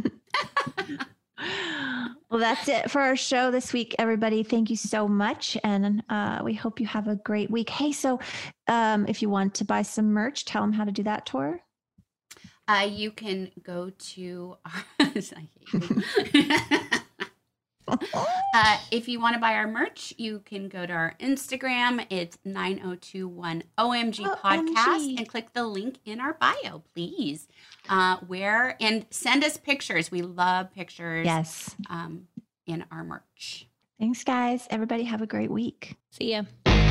Well, that's it for our show this week, everybody. Thank you so much. And uh, we hope you have a great week. Hey, so um, if you want to buy some merch, tell them how to do that, Tor. Uh, you can go to our, I hate you. uh, if you want to buy our merch, you can go to our Instagram. It's nine oh two one O M G O M G. podcast and click the link in our bio, please. Uh, where and send us pictures. We love pictures. Yes. Um, in our merch. Thanks, guys. Everybody have a great week. See ya.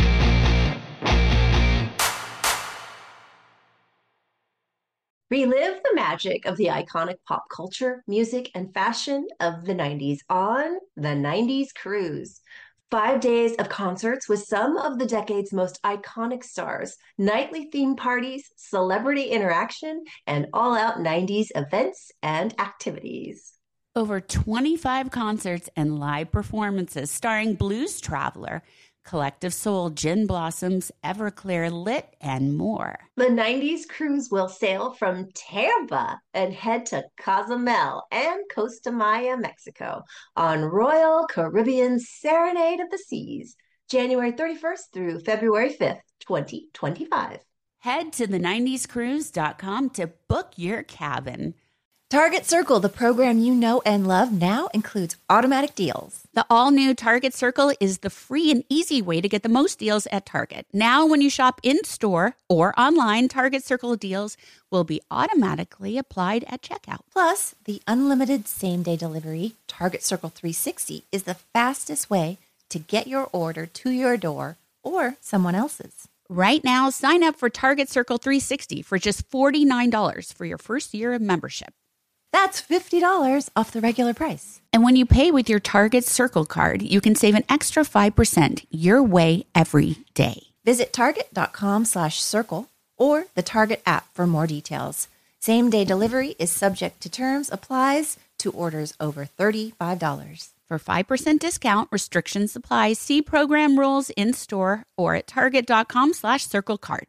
Relive the magic of the iconic pop culture, music, and fashion of the nineties on the nineties Cruise. Five days of concerts with some of the decade's most iconic stars, nightly themed parties, celebrity interaction, and all-out nineties events and activities. Over twenty-five concerts and live performances starring Blues Traveler, Collective Soul, Gin Blossoms, Everclear, Lit, and more. The nineties Cruise will sail from Tampa and head to Cozumel and Costa Maya, Mexico on Royal Caribbean's Serenade of the Seas, January thirty-first through February fifth, twenty twenty-five. Head to the nineties cruise dot com to book your cabin. Target Circle, the program you know and love, now includes automatic deals. The all-new Target Circle is the free and easy way to get the most deals at Target. Now, when you shop in-store or online, Target Circle deals will be automatically applied at checkout. Plus, the unlimited same-day delivery, Target Circle three sixty, is the fastest way to get your order to your door or someone else's. Right now, sign up for Target Circle three sixty for just forty-nine dollars for your first year of membership. That's fifty dollars off the regular price. And when you pay with your Target Circle card, you can save an extra five percent your way every day. Visit target.com slash circle or the Target app for more details. Same-day delivery is subject to terms, applies to orders over thirty-five dollars. For five percent discount, restrictions apply. See program rules in-store or at target.com slash circle card.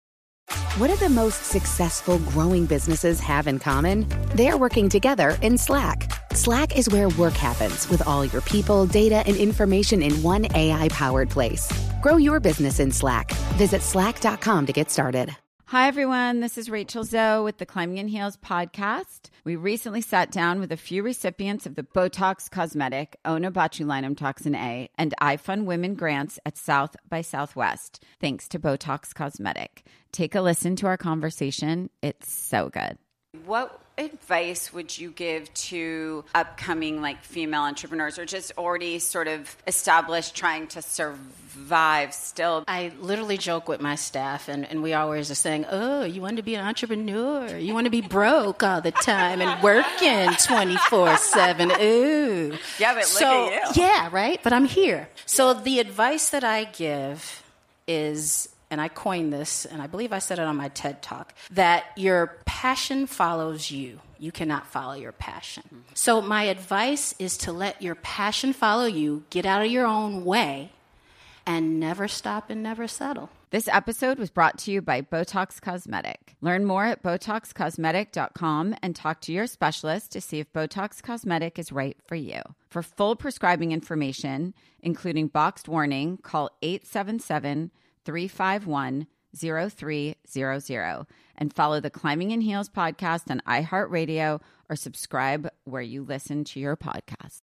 What do the most successful growing businesses have in common? They're working together in Slack. Slack is where work happens with all your people, data, and information in one A I-powered place. Grow your business in Slack. Visit slack dot com to get started. Hi, everyone. This is Rachel Zoe with the Climbing in Heels podcast. We recently sat down with a few recipients of the Botox Cosmetic, Onabotulinum Toxin A, and iFund Women grants at South by Southwest, thanks to Botox Cosmetic. Take a listen to our conversation. It's so good. What advice would you give to upcoming like female entrepreneurs or just already sort of established trying to survive still? I literally joke with my staff, and, and we always are saying, oh, you want to be an entrepreneur. You want to be broke all the time and working twenty-four seven. Ooh. Yeah, but so, look at you. Yeah, right? But I'm here. So the advice that I give is, and I coined this, and I believe I said it on my TED Talk, that your passion follows you. You cannot follow your passion. Mm-hmm. So my advice is to let your passion follow you, get out of your own way, and never stop and never settle. This episode was brought to you by Botox Cosmetic. Learn more at botox cosmetic dot com and talk to your specialist to see if Botox Cosmetic is right for you. For full prescribing information, including boxed warning, call eight seven seven, three five one, zero three zero zero and follow the Climbing in Heels podcast on iHeartRadio or subscribe where you listen to your podcast.